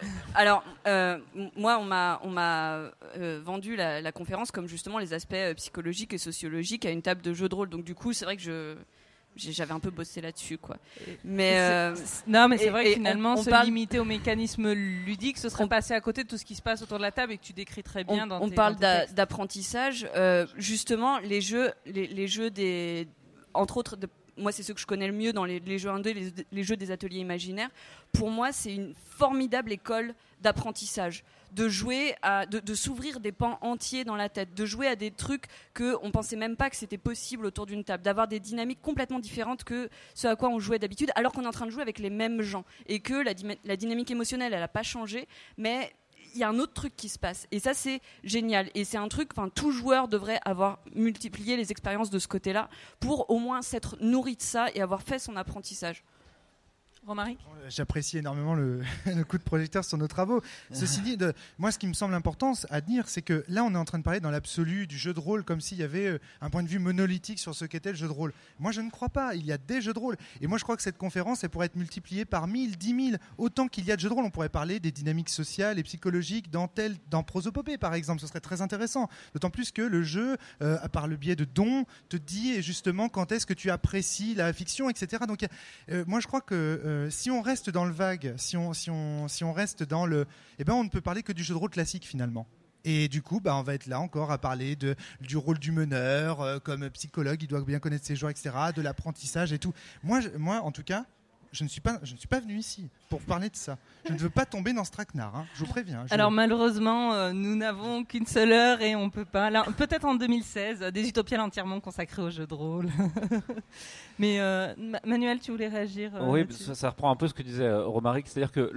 moi, on m'a vendu la conférence comme justement les aspects psychologiques et sociologiques à une table de jeu de rôle. Donc du coup, c'est vrai que j'avais un peu bossé là-dessus, quoi. Mais non, mais c'est vrai que finalement, limiter au mécanisme ludique, ce serait passer à côté de tout ce qui se passe autour de la table et que tu décris très bien dans tes textes. On parle d'apprentissage. Justement, les jeux entre autres, moi, c'est ceux que je connais le mieux dans les jeux indés, les jeux des ateliers imaginaires. Pour moi, c'est une formidable école d'apprentissage. De jouer de s'ouvrir des pans entiers dans la tête, de jouer à des trucs qu'on pensait même pas que c'était possible autour d'une table, d'avoir des dynamiques complètement différentes que ce à quoi on jouait d'habitude, alors qu'on est en train de jouer avec les mêmes gens et que la dynamique émotionnelle, elle a pas changé, mais il y a un autre truc qui se passe, et ça c'est génial, et c'est un truc, tout joueur devrait avoir multiplié les expériences de ce côté-là pour au moins s'être nourri de ça et avoir fait son apprentissage. Romaric ? J'apprécie énormément le coup de projecteur sur nos travaux. Ceci dit, moi, ce qui me semble important à dire, c'est que là, on est en train de parler dans l'absolu du jeu de rôle, comme s'il y avait un point de vue monolithique sur ce qu'était le jeu de rôle. Moi, je ne crois pas. Il y a des jeux de rôle. Et moi, je crois que cette conférence, elle pourrait être multipliée par 1000, 10 000. Autant qu'il y a de jeux de rôle, on pourrait parler des dynamiques sociales et psychologiques dans Prosopopée, par exemple. Ce serait très intéressant. D'autant plus que le jeu, par le biais de dons, te dit justement quand est-ce que tu apprécies la fiction, etc. Donc, moi, je crois que si on reste dans le vague, si on reste dans le, on ne peut parler que du jeu de rôle classique finalement. Et du coup, on va être là encore à parler du rôle du meneur, comme psychologue, il doit bien connaître ses joueurs, etc., de l'apprentissage et tout. Moi, en tout cas, je ne suis pas venu ici pour parler de ça. Je ne veux pas tomber dans ce traquenard, hein. Je vous préviens. Alors malheureusement, nous n'avons qu'une seule heure et on peut pas. Là, peut-être en 2016, des utopiales entièrement consacrées au jeu de rôle. Mais Manuel, tu voulais réagir Oui, ça reprend un peu ce que disait Romaric, c'est-à-dire que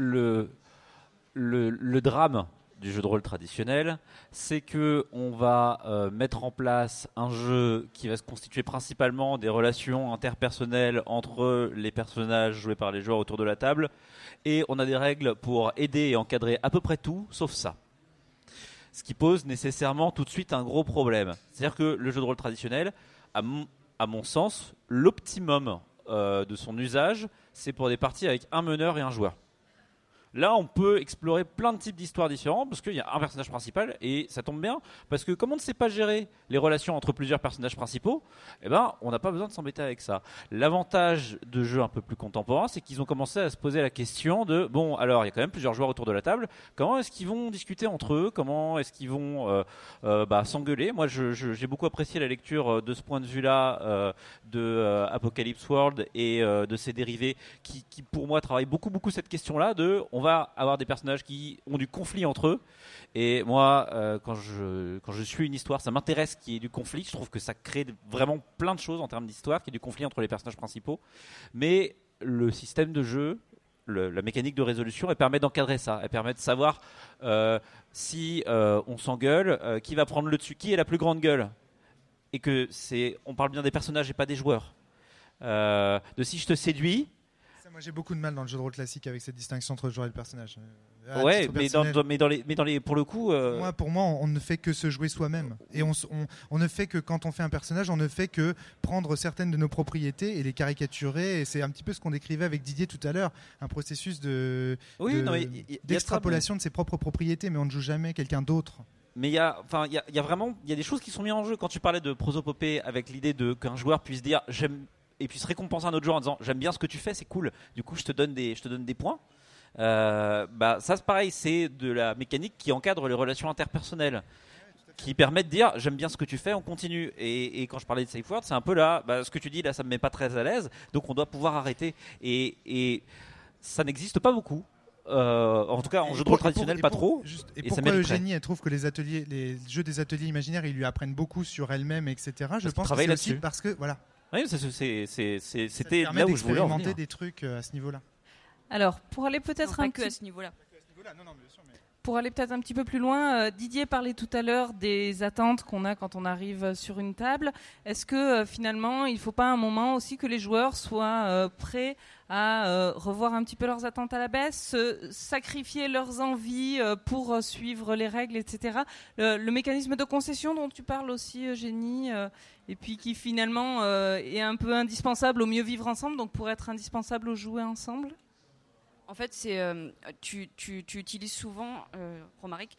le drame du jeu de rôle traditionnel, c'est que on va mettre en place un jeu qui va se constituer principalement des relations interpersonnelles entre les personnages joués par les joueurs autour de la table, et on a des règles pour aider et encadrer à peu près tout, sauf ça. Ce qui pose nécessairement tout de suite un gros problème. C'est-à-dire que le jeu de rôle traditionnel, à mon sens, l'optimum de son usage, c'est pour des parties avec un meneur et un joueur. Là, on peut explorer plein de types d'histoires différents parce qu'il y a un personnage principal et ça tombe bien parce que comme on ne sait pas gérer les relations entre plusieurs personnages principaux, on n'a pas besoin de s'embêter avec ça. L'avantage de jeux un peu plus contemporains, c'est qu'ils ont commencé à se poser la question de bon, alors il y a quand même plusieurs joueurs autour de la table. Comment est-ce qu'ils vont discuter entre eux ? Comment est-ce qu'ils vont s'engueuler ? Moi, j'ai beaucoup apprécié la lecture de ce point de vue-là de Apocalypse World et de ses dérivés qui pour moi travaillent beaucoup cette question-là de on va avoir des personnages qui ont du conflit entre eux et moi quand je suis une histoire ça m'intéresse qu'il y ait du conflit. Je trouve que ça crée vraiment plein de choses en termes d'histoire, qu'il y ait du conflit entre les personnages principaux, mais le système de jeu, la mécanique de résolution, elle permet d'encadrer ça, elle permet de savoir si on s'engueule, qui va prendre le dessus, qui est la plus grande gueule, et que on parle bien des personnages et pas des joueurs, de si je te séduis. Moi, j'ai beaucoup de mal dans le jeu de rôle classique avec cette distinction entre le joueur et le personnage. Ouais, mais pour le coup. Pour moi, on ne fait que se jouer soi-même. Et on ne fait que, quand on fait un personnage, on ne fait que prendre certaines de nos propriétés et les caricaturer. Et c'est un petit peu ce qu'on décrivait avec Didier tout à l'heure, un processus d'extrapolation de ses propres propriétés, mais on ne joue jamais quelqu'un d'autre. Mais il y a des choses qui sont mises en jeu. Quand tu parlais de prosopopée avec l'idée qu'un joueur puisse dire j'aime. Et puis se récompenser un autre joueur en disant j'aime bien ce que tu fais, c'est cool, du coup je te donne des points, ça c'est pareil, c'est de la mécanique qui encadre les relations interpersonnelles, qui permet de dire j'aime bien ce que tu fais, on continue. Et quand je parlais de safe word, c'est un peu là, ce que tu dis là ça me met pas très à l'aise, donc on doit pouvoir arrêter, et ça n'existe pas beaucoup. En tout cas en jeu de rôle traditionnel pas trop. Et pourquoi Eugénie elle trouve que les jeux des ateliers imaginaires ils lui apprennent beaucoup sur elle-même, etc. Je pense que c'est aussi parce que voilà. Oui, c'était là où je voulais en venir. Des trucs à ce niveau-là. Alors, pour aller peut-être à ce niveau-là. Pour aller peut-être un petit peu plus loin, Didier parlait tout à l'heure des attentes qu'on a quand on arrive sur une table. Est-ce que finalement, il ne faut pas un moment aussi que les joueurs soient prêts à revoir un petit peu leurs attentes à la baisse, sacrifier leurs envies pour suivre les règles, etc. Le mécanisme de concession dont tu parles aussi, Eugénie, et puis qui finalement est un peu indispensable au mieux vivre ensemble, donc pour être indispensable au jouer ensemble. En fait, tu utilises souvent, Romaric,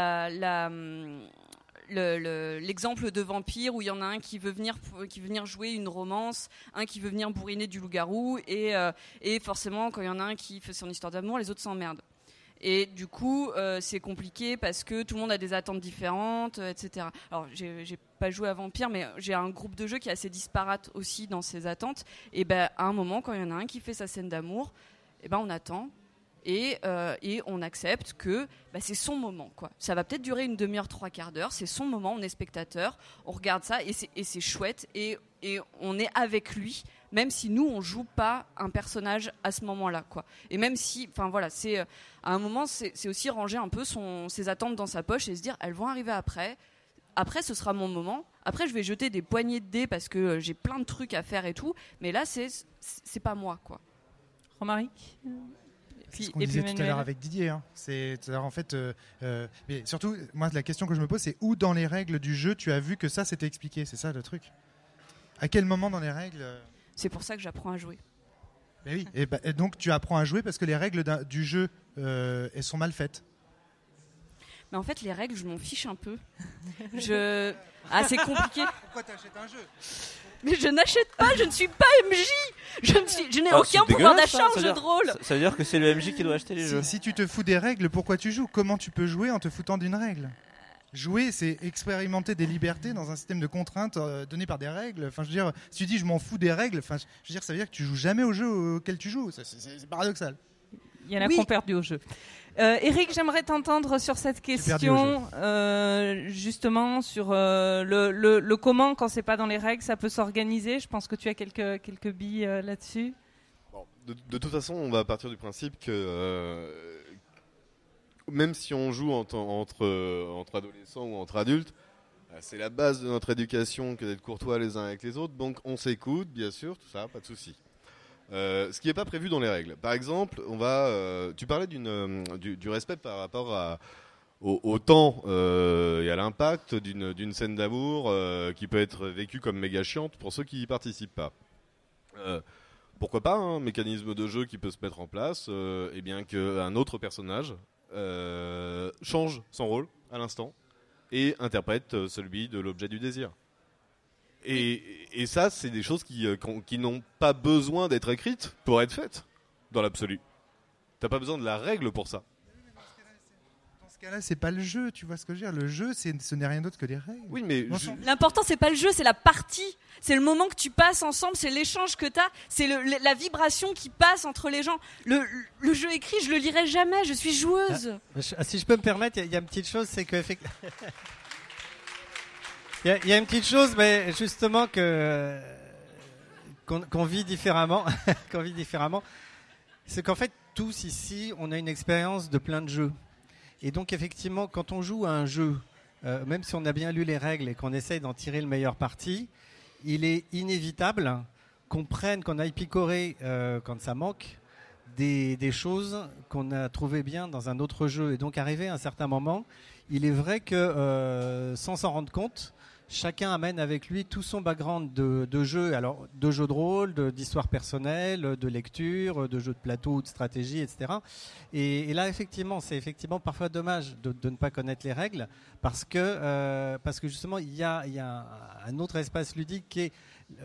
l'exemple de vampire où il y en a un qui veut venir jouer une romance, un qui veut venir bourriner du loup-garou, et forcément, quand il y en a un qui fait son histoire d'amour, les autres s'emmerdent. Et du coup, c'est compliqué parce que tout le monde a des attentes différentes, etc. Alors, j'ai pas joué à Vampire, mais j'ai un groupe de jeux qui est assez disparate aussi dans ses attentes. Et à un moment, quand il y en a un qui fait sa scène d'amour, on attend et on accepte que c'est son moment, quoi. Ça va peut-être durer une demi-heure, 3/4 d'heure, c'est son moment, on est spectateur, on regarde ça et c'est chouette et on est avec lui, même si nous on joue pas un personnage à ce moment-là, quoi. Et même si, c'est à un moment c'est aussi ranger un peu ses attentes dans sa poche et se dire elles vont arriver après. Après, ce sera mon moment. Après, je vais jeter des poignées de dés parce que j'ai plein de trucs à faire et tout. Mais là, c'est pas moi, quoi. Romaric C'est ce qu'on disait tout à l'heure avec Didier. Hein. C'est-à-dire, en fait, mais surtout, moi, la question que je me pose, c'est où dans les règles du jeu tu as vu que ça c'était expliqué. C'est ça le truc. À quel moment dans les règles C'est pour ça que j'apprends à jouer. Mais oui. Et donc tu apprends à jouer parce que les règles du jeu elles sont mal faites. Mais en fait, les règles, je m'en fiche un peu. C'est compliqué. Pourquoi t'achètes un jeu ? Mais je n'achète pas, je ne suis pas MJ. Je n'ai aucun c'est pouvoir dégueulasse, d'achat en ça jeu veut de dire- rôle. Ça veut dire que c'est le MJ qui doit acheter les jeux. Si tu te fous des règles, pourquoi tu joues ? Comment tu peux jouer en te foutant d'une règle ? Jouer, c'est expérimenter des libertés dans un système de contraintes donné par des règles. Enfin, je veux dire, si tu dis je m'en fous des règles, enfin, je veux dire, ça veut dire que tu joues jamais au jeu auquel tu joues. C'est paradoxal. Il y en a qui ont perdu au jeu. Eric, j'aimerais t'entendre sur cette question, justement sur le comment, quand c'est pas dans les règles, ça peut s'organiser. Je pense que tu as quelques billes là-dessus. Bon, de toute façon, on va partir du principe que même si on joue entre adolescents ou entre adultes, c'est la base de notre éducation que d'être courtois les uns avec les autres. Donc on s'écoute, bien sûr, tout ça, pas de souci. Ce qui n'est pas prévu dans les règles. Par exemple, tu parlais du respect par rapport au temps et à l'impact d'une scène d'amour qui peut être vécue comme méga chiante pour ceux qui n'y participent pas. Pourquoi pas un mécanisme de jeu qui peut se mettre en place, et bien qu'un autre personnage change son rôle à l'instant et interprète celui de l'objet du désir. Et ça, c'est des choses qui n'ont pas besoin d'être écrites pour être faites, dans l'absolu. T'as pas besoin de la règle pour ça. Dans ce cas-là, c'est pas le jeu, tu vois ce que je veux dire. Le jeu, ce n'est rien d'autre que les règles. Oui, mais L'important, c'est pas le jeu, c'est la partie. C'est le moment que tu passes ensemble, c'est l'échange que t'as, c'est la vibration qui passe entre les gens. Le jeu écrit, je le lirai jamais, je suis joueuse. Si je peux me permettre, il y a une petite chose, c'est que il y a une petite chose, mais justement qu'on vit différemment, c'est qu'en fait tous ici, on a une expérience de plein de jeux, et donc effectivement, quand on joue à un jeu, même si on a bien lu les règles et qu'on essaye d'en tirer le meilleur parti, il est inévitable qu'on aille picorer quand ça manque des choses qu'on a trouvées bien dans un autre jeu, et donc arrivé à un certain moment, il est vrai que sans s'en rendre compte, chacun amène avec lui tout son background de jeu, alors de jeux de rôle, d'histoire personnelle, de lecture, de jeux de plateau, de stratégie, etc. Et là, effectivement, c'est effectivement parfois dommage de ne pas connaître les règles, parce que justement, il y a un autre espace ludique qui est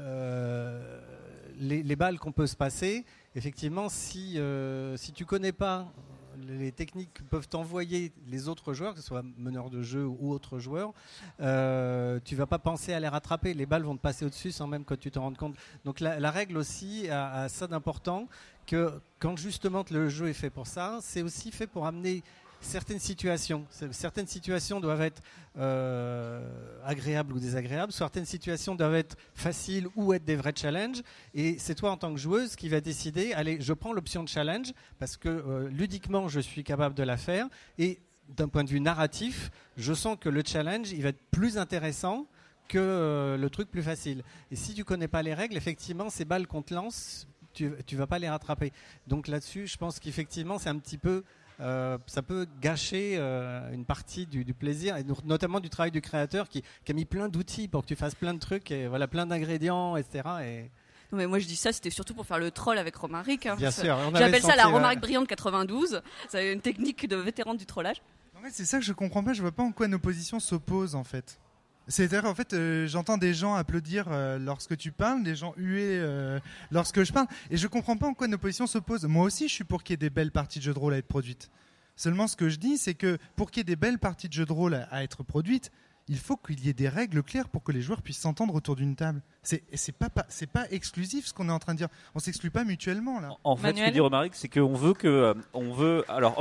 les balles qu'on peut se passer. Effectivement, si tu connais pas les techniques que peuvent t'envoyer les autres joueurs, que ce soit meneurs de jeu ou autres joueurs, tu vas pas penser à les rattraper. Les balles vont te passer au-dessus sans même que tu te rendes compte. Donc la règle aussi a ça d'important, que quand justement le jeu est fait pour ça, c'est aussi fait pour amener certaines situations. Certaines situations doivent être agréables ou désagréables. Certaines situations doivent être faciles ou être des vrais challenges. Et c'est toi en tant que joueuse qui va décider, allez, je prends l'option de challenge parce que ludiquement je suis capable de la faire. Et d'un point de vue narratif, je sens que le challenge il va être plus intéressant que le truc plus facile. Et si tu connais pas les règles, effectivement, ces balles qu'on te lance, tu vas pas les rattraper. Donc là-dessus, je pense qu'effectivement, c'est un petit peu ça peut gâcher une partie du plaisir, et notamment du travail du créateur qui a mis plein d'outils pour que tu fasses plein de trucs, et voilà, plein d'ingrédients, etc. Non, mais moi je dis ça, c'était surtout pour faire le troll avec Romaric. Bien sûr. J'appelle ça la Romaric brillante 92. C'est une technique de vétéran du trollage. En fait, c'est ça que je comprends pas. Je vois pas en quoi nos positions s'opposent en fait. C'est-à-dire, en fait, j'entends des gens applaudir lorsque tu parles, des gens huer lorsque je parle, et je comprends pas en quoi nos positions s'opposent. Moi aussi, je suis pour qu'il y ait des belles parties de jeux de rôle à être produites. Seulement, ce que je dis, c'est que pour qu'il y ait des belles parties de jeux de rôle à être produites, il faut qu'il y ait des règles claires pour que les joueurs puissent s'entendre autour d'une table. C'est pas exclusif ce qu'on est en train de dire. On s'exclut pas mutuellement là. En fait, ce que dit Romaric, c'est qu'on veut alors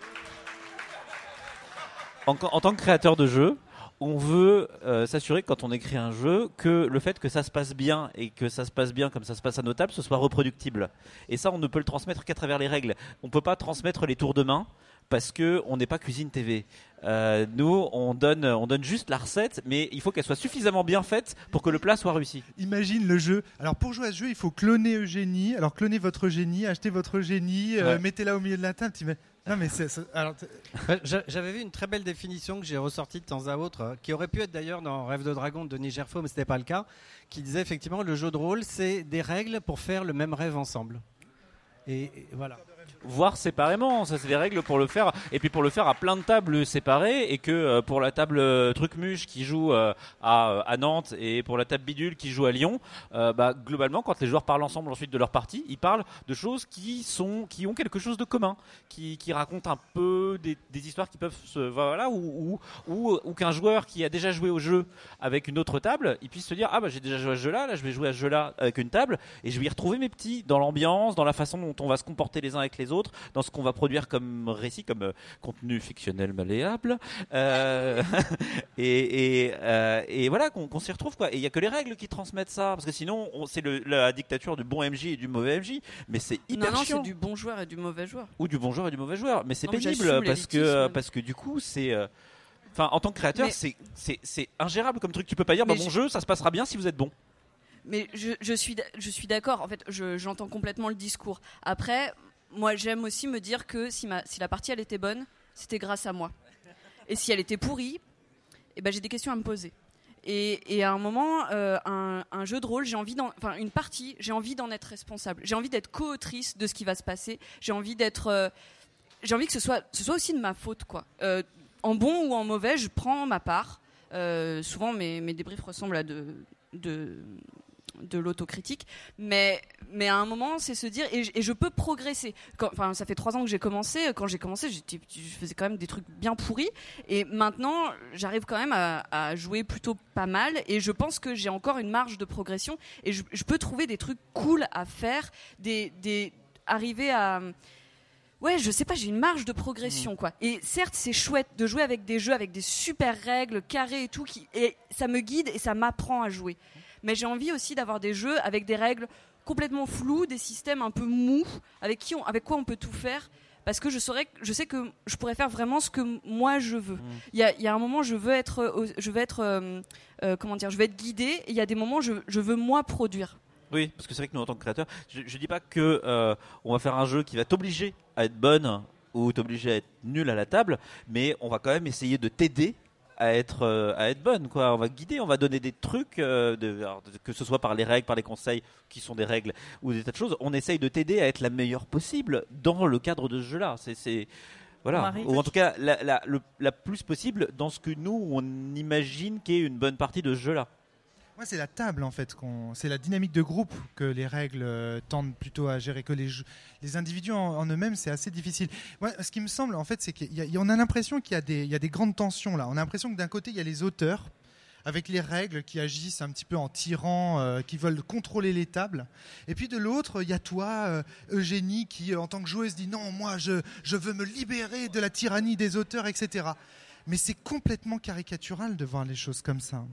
en tant que créateur de jeu, on veut s'assurer que quand on écrit un jeu, que le fait que ça se passe bien et que ça se passe bien comme ça se passe à nos tables, ce soit reproductible. Et ça, on ne peut le transmettre qu'à travers les règles. On ne peut pas transmettre les tours de main parce que on n'est pas Cuisine TV. Nous, on donne juste la recette, mais il faut qu'elle soit suffisamment bien faite pour que le plat soit réussi. Imagine le jeu. Alors pour jouer à ce jeu, il faut cloner Eugénie. Alors clonez votre Eugénie, achetez votre Eugénie, mettez-la au milieu de la table. Non mais j'avais vu une très belle définition que j'ai ressortie de temps à autre, qui aurait pu être d'ailleurs dans Rêve de Dragon de Denis Gerfaut, mais c'était pas le cas, qui disait effectivement le jeu de rôle, c'est des règles pour faire le même rêve ensemble. Et voilà. Voire séparément, ça c'est des règles pour le faire, et puis pour le faire à plein de tables séparées, et que pour la table Trucmuche qui joue à Nantes et pour la table Bidule qui joue à Lyon, globalement quand les joueurs parlent ensemble ensuite de leur partie, ils parlent de choses qui ont quelque chose de commun, qui racontent un peu des histoires qui peuvent ou qu'un joueur qui a déjà joué au jeu avec une autre table, il puisse se dire j'ai déjà joué à ce jeu-là, là je vais jouer à ce jeu-là avec une table, et je vais y retrouver mes petits dans l'ambiance, dans la façon dont on va se comporter les uns avec les autres, dans ce qu'on va produire comme récit, comme contenu fictionnel malléable, et voilà qu'on s'y retrouve quoi. Et il y a que les règles qui transmettent ça, parce que sinon c'est la dictature du bon MJ et du mauvais MJ, mais c'est hyper chiant. C'est du bon joueur et du mauvais joueur. Ou du bon joueur et du mauvais joueur, mais c'est pénible parce que du coup c'est en tant que créateur, c'est ingérable comme truc. Tu peux pas dire dans mon jeu ça se passera bien si vous êtes bon. Mais je suis d'accord. En fait, j'entends complètement le discours. Après, moi, j'aime aussi me dire que si la partie elle était bonne, c'était grâce à moi. Et si elle était pourrie, j'ai des questions à me poser. Et à un moment, un jeu de rôle, une partie, j'ai envie d'en être responsable. J'ai envie d'être co-autrice de ce qui va se passer. J'ai envie que ce soit aussi de ma faute, quoi. En bon ou en mauvais, je prends ma part. Souvent, mes débriefs ressemblent à de l'autocritique, mais à un moment c'est se dire et je peux progresser. Ça fait 3 ans que j'ai commencé. Quand j'ai commencé, je faisais quand même des trucs bien pourris, et maintenant j'arrive quand même à jouer plutôt pas mal, et je pense que j'ai encore une marge de progression, et je peux trouver des trucs cool à faire, arriver à je sais pas, j'ai une marge de progression, quoi. Et certes, c'est chouette de jouer avec des jeux avec des super règles carrées et tout, et ça me guide et ça m'apprend à jouer. Mais j'ai envie aussi d'avoir des jeux avec des règles complètement floues, des systèmes un peu mous, avec quoi on peut tout faire, parce que je sais que je pourrais faire vraiment ce que moi je veux. Il y a un moment je veux être guidée, et il y a des moments je veux moi produire. Oui, parce que c'est vrai que nous en tant que créateurs, je dis pas que on va faire un jeu qui va t'obliger à être bonne ou t'obliger à être nul à la table, mais on va quand même essayer de t'aider à être bonne, quoi. On va guider, on va donner des trucs, que ce soit par les règles, par les conseils qui sont des règles ou des tas de choses. On essaye de t'aider à être la meilleure possible dans le cadre de ce jeu-là. Voilà. Ou en tout cas la plus possible dans ce que nous on imagine qu'est une bonne partie de ce jeu-là. Moi, c'est la table en fait, c'est la dynamique de groupe que les règles tendent plutôt à gérer, que les individus en eux-mêmes, c'est assez difficile. Moi, ce qui me semble en fait, c'est qu'on a l'impression qu'il y a des grandes tensions là. On a l'impression que d'un côté, il y a les auteurs avec les règles qui agissent un petit peu en tyrans, qui veulent contrôler les tables. Et puis de l'autre, il y a toi, Eugénie, qui en tant que joueuse dit non, moi je veux me libérer de la tyrannie des auteurs, etc. Mais c'est complètement caricatural de voir les choses comme ça.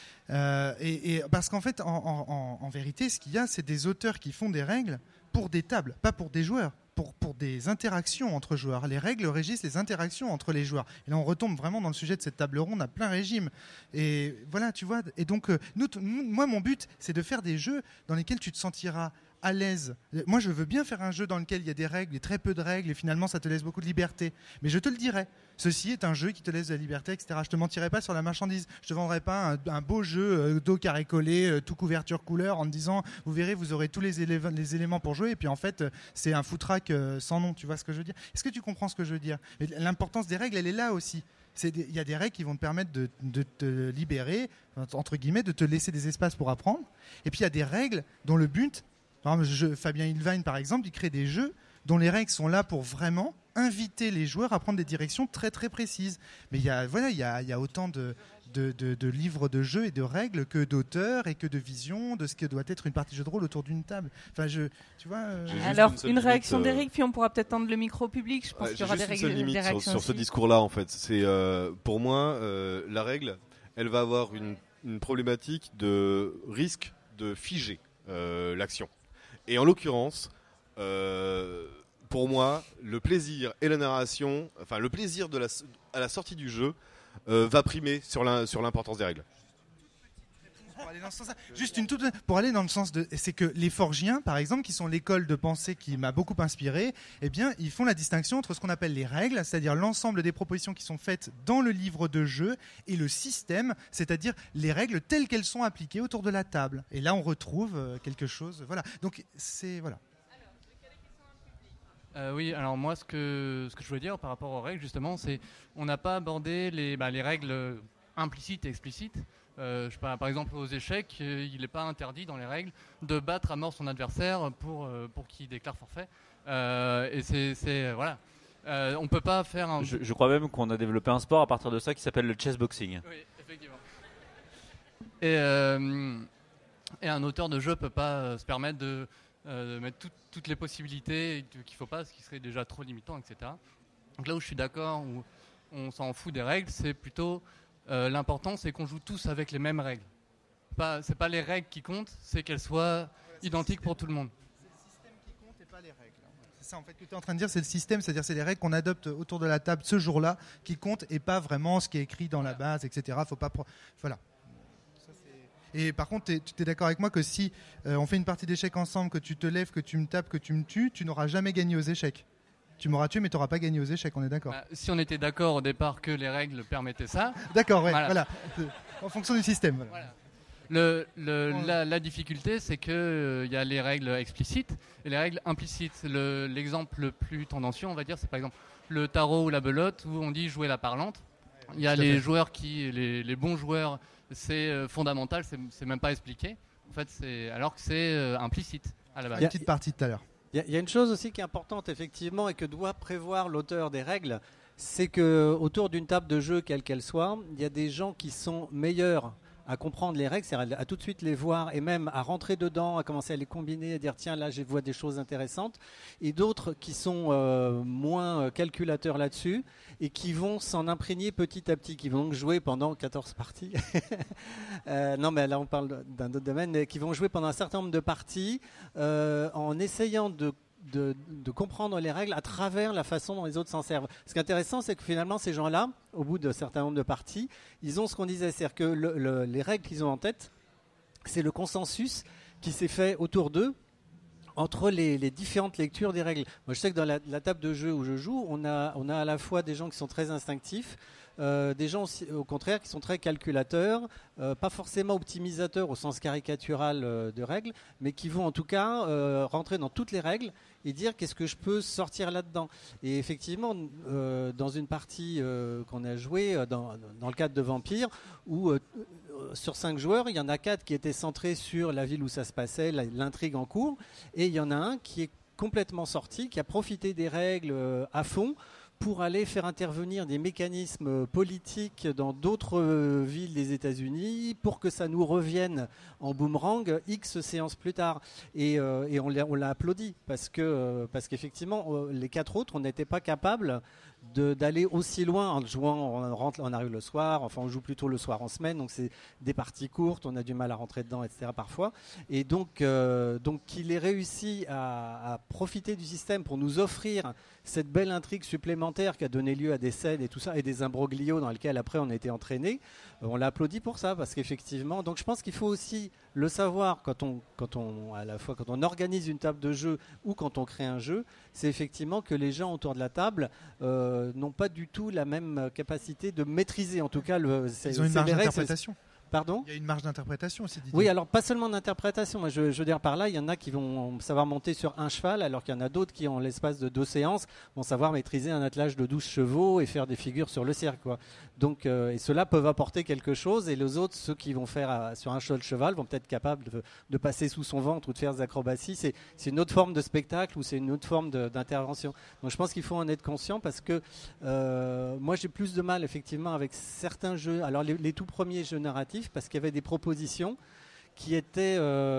Et parce qu'en fait, en vérité, ce qu'il y a, c'est des auteurs qui font des règles pour des tables, pas pour des joueurs, pour des interactions entre joueurs. Les règles régissent les interactions entre les joueurs. Et là, on retombe vraiment dans le sujet de cette table ronde à plein régime. Et voilà, tu vois. Et donc, moi, mon but, c'est de faire des jeux dans lesquels tu te sentiras à l'aise. Moi, je veux bien faire un jeu dans lequel il y a des règles, et très peu de règles, et finalement, ça te laisse beaucoup de liberté. Mais je te le dirai. Ceci est un jeu qui te laisse de la liberté, etc. Je te mentirai pas sur la marchandise. Je te vendrai pas un beau jeu dos carré collé, tout couverture couleur, en te disant, vous verrez, vous aurez tous les éléments pour jouer, et puis en fait, c'est un foutraque sans nom. Tu vois ce que je veux dire ? Est-ce que tu comprends ce que je veux dire ? Mais l'importance des règles, elle est là aussi. Il y a des règles qui vont te permettre de te libérer, entre guillemets, de te laisser des espaces pour apprendre. Et puis il y a des règles dont le but, par exemple, Fabien Hilvain, par exemple, il crée des jeux dont les règles sont là pour vraiment inviter les joueurs à prendre des directions très très précises. Mais il y a autant de livres de jeux et de règles que d'auteurs et que de visions de ce que doit être une partie de jeu de rôle autour d'une table. Enfin, tu vois. Alors, une réaction d'Eric, puis on pourra peut-être tendre le micro au public. Je pense qu'il y aura des réactions sur ce discours-là, en fait. C'est pour moi la règle, elle va avoir une problématique de risque de figer l'action. Et en l'occurrence, pour moi, le plaisir et la narration, enfin le plaisir à la sortie du jeu va primer sur l'importance des règles. Pour aller dans ce sens-là. Juste une toute pour aller dans le sens de, c'est que les Forgiens, par exemple, qui sont l'école de pensée qui m'a beaucoup inspiré, eh bien, ils font la distinction entre ce qu'on appelle les règles, c'est-à-dire l'ensemble des propositions qui sont faites dans le livre de jeu, et le système, c'est-à-dire les règles telles qu'elles sont appliquées autour de la table. Et là, on retrouve quelque chose. Voilà. Donc, c'est voilà. Oui, alors moi, ce que je voulais dire par rapport aux règles, justement, c'est on n'a pas abordé les règles implicites et explicites. Par exemple, aux échecs, il n'est pas interdit dans les règles de battre à mort son adversaire pour qu'il déclare forfait. Et c'est voilà. On peut pas faire un. Je crois même qu'on a développé un sport à partir de ça qui s'appelle le chessboxing. Oui, effectivement. Et un auteur de jeu peut pas se permettre de mettre toutes les possibilités qu'il faut pas, ce qui serait déjà trop limitant, etc. Donc là où je suis d'accord, où on s'en fout des règles, c'est plutôt l'important, c'est qu'on joue tous avec les mêmes règles. C'est pas les règles qui comptent, c'est qu'elles soient identiques pour tout le monde. C'est le système qui compte et pas les règles. C'est ça en fait que tu es en train de dire, c'est le système, c'est-à-dire c'est les règles qu'on adopte autour de la table ce jour-là qui comptent et pas vraiment ce qui est écrit dans la base, etc. Faut pas voilà. Et par contre, tu es d'accord avec moi que si on fait une partie d'échecs ensemble, que tu te lèves, que tu me tapes, que tu me tues, tu n'auras jamais gagné aux échecs. Tu m'auras tué, mais tu n'auras pas gagné aux échecs, on est d'accord. Si on était d'accord au départ que les règles permettaient ça. D'accord, ouais, voilà. En fonction du système. Voilà. La difficulté, c'est qu'il y a les règles explicites et les règles implicites. L'exemple le plus tendancieux, on va dire, c'est par exemple le tarot ou la belote, où on dit jouer la parlante. Il y a les joueurs les bons joueurs, c'est fondamental, c'est même pas expliqué. En fait, alors que c'est implicite à la base. Une petite partie tout à l'heure. Il y a une chose aussi qui est importante, effectivement, et que doit prévoir l'auteur des règles, c'est qu'autour d'une table de jeu, quelle qu'elle soit, il y a des gens qui sont meilleurs à comprendre les règles, c'est-à-dire à tout de suite les voir et même à rentrer dedans, à commencer à les combiner, à dire tiens là je vois des choses intéressantes, et d'autres qui sont moins calculateurs là-dessus et qui vont s'en imprégner petit à petit, qui vont donc jouer pendant 14 parties. Non mais là on parle d'un autre domaine, mais qui vont jouer pendant un certain nombre de parties en essayant de comprendre les règles à travers la façon dont les autres s'en servent. Ce qui est intéressant, c'est que finalement, ces gens-là, au bout d'un certain nombre de parties, ils ont ce qu'on disait, c'est-à-dire que les règles qu'ils ont en tête, c'est le consensus qui s'est fait autour d'eux entre les différentes lectures des règles. Moi, je sais que dans la table de jeu où je joue, on a à la fois des gens qui sont très instinctifs, des gens aussi, au contraire qui sont très calculateurs, pas forcément optimisateurs au sens caricatural de règles, mais qui vont en tout cas rentrer dans toutes les règles et dire qu'est-ce que je peux sortir là-dedans. Et effectivement, dans une partie qu'on a jouée dans le cadre de Vampire, où sur 5 joueurs, il y en a 4 qui étaient centrés sur la ville où ça se passait, l'intrigue en cours, et il y en a un qui est complètement sorti, qui a profité des règles à fond pour aller faire intervenir des mécanismes politiques dans d'autres villes des États-Unis pour que ça nous revienne en boomerang X séances plus tard. Et on l'a applaudi parce qu'effectivement, les 4 autres, on n'était pas capables d'aller aussi loin en jouant, on arrive le soir, enfin on joue plutôt le soir en semaine, donc c'est des parties courtes, on a du mal à rentrer dedans, etc. parfois. Et donc qu'il ait réussi à profiter du système pour nous offrir cette belle intrigue supplémentaire qui a donné lieu à des scènes et tout ça, et des imbroglios dans lesquels après on a été entraîné, on l'a applaudi pour ça, parce qu'effectivement, donc je pense qu'il faut aussi le savoir quand on organise une table de jeu ou quand on crée un jeu, c'est effectivement que les gens autour de la table n'ont pas du tout la même capacité de maîtriser, en tout cas, ils ont une marge d'interprétation. Pardon ? Il y a une marge d'interprétation aussi, Didier. Oui, alors pas seulement d'interprétation. Moi, je veux dire par là, il y en a qui vont savoir monter sur un cheval, alors qu'il y en a d'autres qui, en l'espace de 2 séances, vont savoir maîtriser un attelage de 12 chevaux et faire des figures sur le cirque, quoi. Donc, et ceux-là peuvent apporter quelque chose, et les autres, ceux qui vont faire sur un seul cheval, vont peut-être être capables de passer sous son ventre ou de faire des acrobaties. C'est une autre forme de spectacle ou c'est une autre forme d'intervention. Donc, je pense qu'il faut en être conscient parce que moi, j'ai plus de mal, effectivement, avec certains jeux. Alors, les tout premiers jeux narratifs, parce qu'il y avait des propositions qui étaient,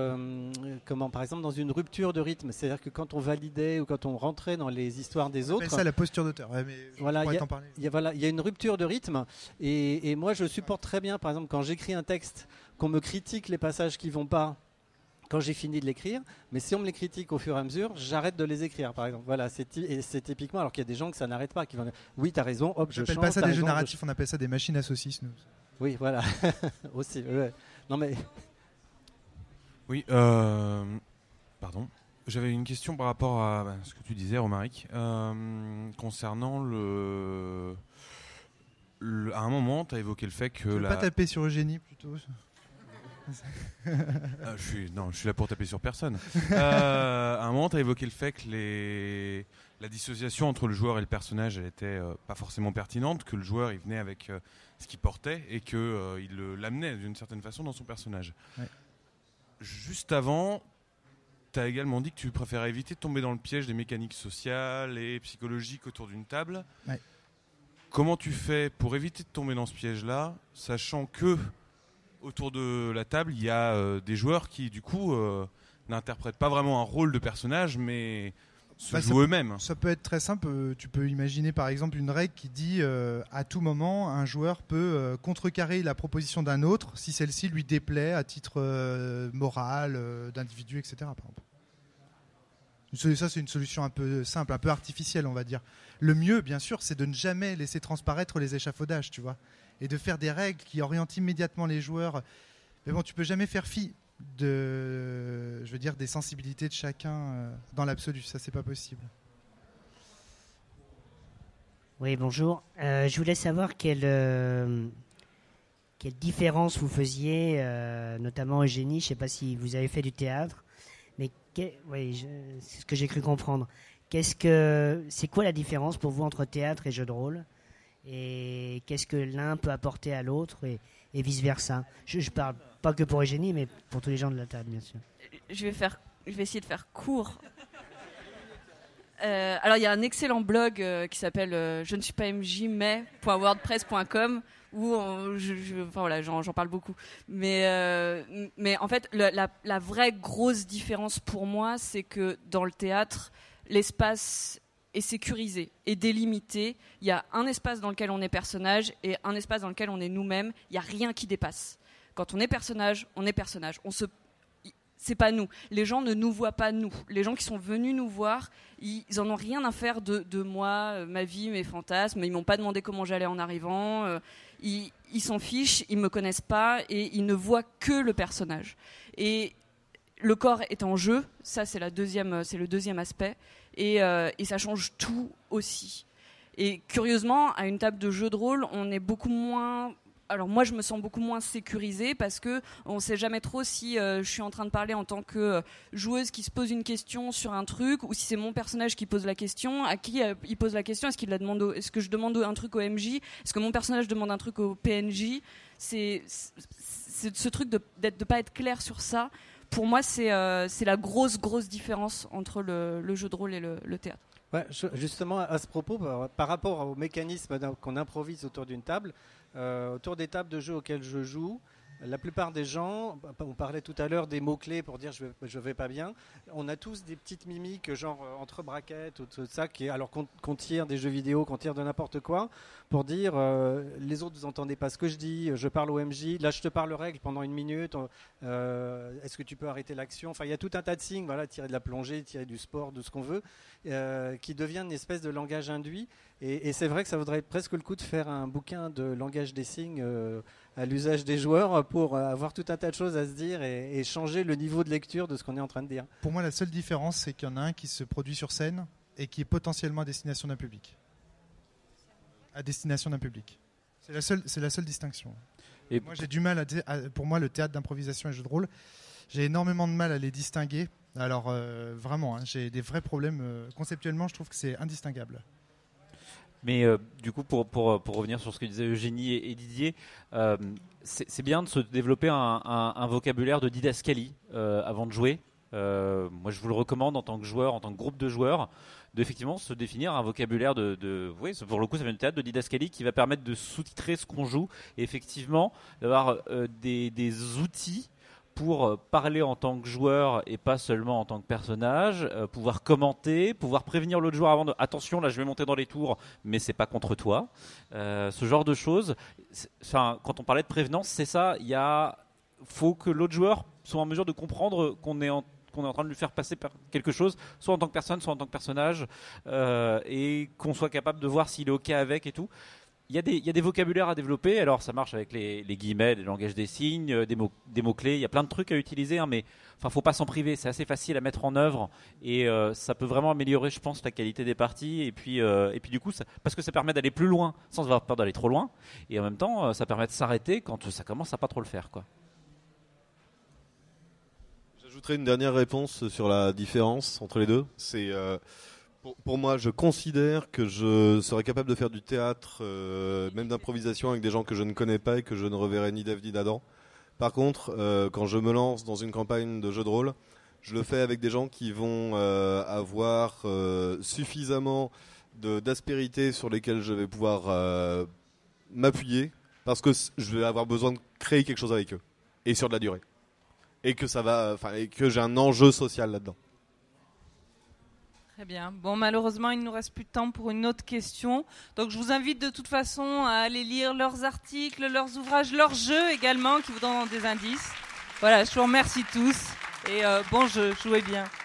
par exemple, dans une rupture de rythme. C'est-à-dire que quand on validait ou quand on rentrait dans les histoires des autres... C'est ça la posture d'auteur. Ouais, voilà, il y a une rupture de rythme. Et moi, je supporte très bien, par exemple, quand j'écris un texte, qu'on me critique les passages qui ne vont pas, quand j'ai fini de l'écrire, mais si on me les critique au fur et à mesure, j'arrête de les écrire, par exemple. Voilà, c'est typiquement, alors qu'il y a des gens que ça n'arrête pas, qui vont dire, oui, t'as raison, hop, je change. On n'appelle pas ça des jeux narratifs, on appelle ça des machines à saucisses, nous. Oui, voilà, aussi, ouais. Non mais... Oui, pardon. J'avais une question par rapport à ce que tu disais, Romaric, concernant à un moment, tu as évoqué le fait que... Tu veux pas taper sur Eugénie, plutôt je suis là pour taper sur personne. À un moment, tu as évoqué le fait que la dissociation entre le joueur et le personnage, elle était pas forcément pertinente, que le joueur il venait avec ce qu'il portait et qu'il l'amenait d'une certaine façon dans son personnage. Ouais. Juste avant, tu as également dit que tu préférais éviter de tomber dans le piège des mécaniques sociales et psychologiques autour d'une table. Ouais. Comment tu fais pour éviter de tomber dans ce piège-là, sachant que autour de la table, il y a des joueurs qui, du coup, n'interprètent pas vraiment un rôle de personnage, mais se jouent eux-mêmes. Ça peut être très simple. Tu peux imaginer, par exemple, une règle qui dit à tout moment, un joueur peut contrecarrer la proposition d'un autre si celle-ci lui déplaît à titre moral, d'individu, etc. Par exemple. Ça, c'est une solution un peu simple, un peu artificielle, on va dire. Le mieux, bien sûr, c'est de ne jamais laisser transparaître les échafaudages, tu vois, et de faire des règles qui orientent immédiatement les joueurs. Mais bon, tu peux jamais faire fi des sensibilités de chacun dans l'absolu. Ça, c'est pas possible. Oui, bonjour. Je voulais savoir quelle différence vous faisiez, notamment Eugénie. Je ne sais pas si vous avez fait du théâtre, mais c'est ce que j'ai cru comprendre. C'est quoi la différence pour vous entre théâtre et jeu de rôle ? Et qu'est-ce que l'un peut apporter à l'autre et vice-versa ? Je parle pas que pour Eugénie, mais pour tous les gens de la table, bien sûr. Je vais essayer de faire court. Alors, il y a un excellent blog qui s'appelle je ne suis pas MJ, mais.wordpress.com où j'en parle beaucoup. Mais en fait, la vraie grosse différence pour moi, c'est que dans le théâtre, l'espace est sécurisé et délimité. Il y a un espace dans lequel on est personnage et un espace dans lequel on est nous-mêmes. Il n'y a rien qui dépasse. Quand on est personnage, on est personnage. C'est pas nous. Les gens ne nous voient pas nous. Les gens qui sont venus nous voir, ils en ont rien à faire de moi, ma vie, mes fantasmes. Ils m'ont pas demandé comment j'allais en arrivant. Ils s'en fichent, ils me connaissent pas et ils ne voient que le personnage. Et le corps est en jeu. Ça, c'est le deuxième aspect. Et ça change tout aussi. Et curieusement, à une table de jeu de rôle, on est beaucoup moins... Alors moi, je me sens beaucoup moins sécurisée parce qu'on ne sait jamais trop si je suis en train de parler en tant que joueuse qui se pose une question sur un truc ou si c'est mon personnage qui pose la question. À qui il pose la question ? Est-ce que je demande un truc au MJ ? Est-ce que mon personnage demande un truc au PNJ ? C'est ce truc de pas être clair sur ça. Pour moi, c'est la grosse différence entre le jeu de rôle et le théâtre. Ouais, justement, à ce propos, par rapport au mécanisme qu'on improvise autour d'une table, autour des tables de jeu auxquelles je joue, la plupart des gens, on parlait tout à l'heure des mots-clés pour dire je vais pas bien, on a tous des petites mimiques genre entre braquettes ou tout ça, alors qu'on tire des jeux vidéo, qu'on tire de n'importe quoi, pour dire les autres vous entendez pas ce que je dis, je parle au MJ, là je te parle règle pendant 1 minute, est-ce que tu peux arrêter l'action, enfin il y a tout un tas de signes, voilà, tirer de la plongée, tirer du sport, de ce qu'on veut, qui devient une espèce de langage induit, et c'est vrai que ça vaudrait presque le coup de faire un bouquin de langage des signes à l'usage des joueurs pour avoir tout un tas de choses à se dire et changer le niveau de lecture de ce qu'on est en train de dire. Pour moi, la seule différence, c'est qu'il y en a un qui se produit sur scène et qui est potentiellement à destination d'un public. À destination d'un public. C'est la seule distinction. Et moi, j'ai du mal pour moi, le théâtre d'improvisation et jeu de rôle, j'ai énormément de mal à les distinguer. Alors, vraiment, j'ai des vrais problèmes. Conceptuellement, je trouve que c'est indistinguable. Mais du coup, pour revenir sur ce que disaient Eugénie et Didier, c'est bien de se développer un vocabulaire de didascalie avant de jouer. Moi, je vous le recommande en tant que joueur, en tant que groupe de joueurs, d'effectivement se définir un vocabulaire oui, pour le coup, ça vient du théâtre, de didascalie qui va permettre de sous-titrer ce qu'on joue et effectivement d'avoir des outils pour parler en tant que joueur et pas seulement en tant que personnage, pouvoir commenter, pouvoir prévenir l'autre joueur avant de attention, là je vais monter dans les tours, mais c'est pas contre toi. Ce genre de choses. Quand on parlait de prévenance, c'est ça. Il y a faut que l'autre joueur soit en mesure de comprendre qu'on est en train de lui faire passer par quelque chose, soit en tant que personne, soit en tant que personnage, et qu'on soit capable de voir s'il est OK avec et tout. Il y a des vocabulaires à développer. Alors ça marche avec les guillemets, les langages des signes, des mots-clés. Il y a plein de trucs à utiliser, hein, mais faut pas s'en priver. C'est assez facile à mettre en œuvre et ça peut vraiment améliorer, je pense, la qualité des parties. Et puis du coup, parce que ça permet d'aller plus loin sans avoir peur d'aller trop loin. Et en même temps, ça permet de s'arrêter quand ça commence à pas trop le faire, quoi. J'ajouterai une dernière réponse sur la différence entre les deux. C'est pour moi, je considère que je serais capable de faire du théâtre, même d'improvisation, avec des gens que je ne connais pas et que je ne reverrai ni d'Ève ni d'Adam. Par contre, quand je me lance dans une campagne de jeu de rôle, je le fais avec des gens qui vont avoir suffisamment d'aspérité sur lesquels je vais pouvoir m'appuyer, parce que je vais avoir besoin de créer quelque chose avec eux, et sur de la durée. Et que et que j'ai un enjeu social là-dedans. Très bien. Bon, malheureusement, il ne nous reste plus de temps pour une autre question. Donc, je vous invite de toute façon à aller lire leurs articles, leurs ouvrages, leurs jeux également, qui vous donnent des indices. Voilà, je vous remercie tous et bon jeu, jouez bien.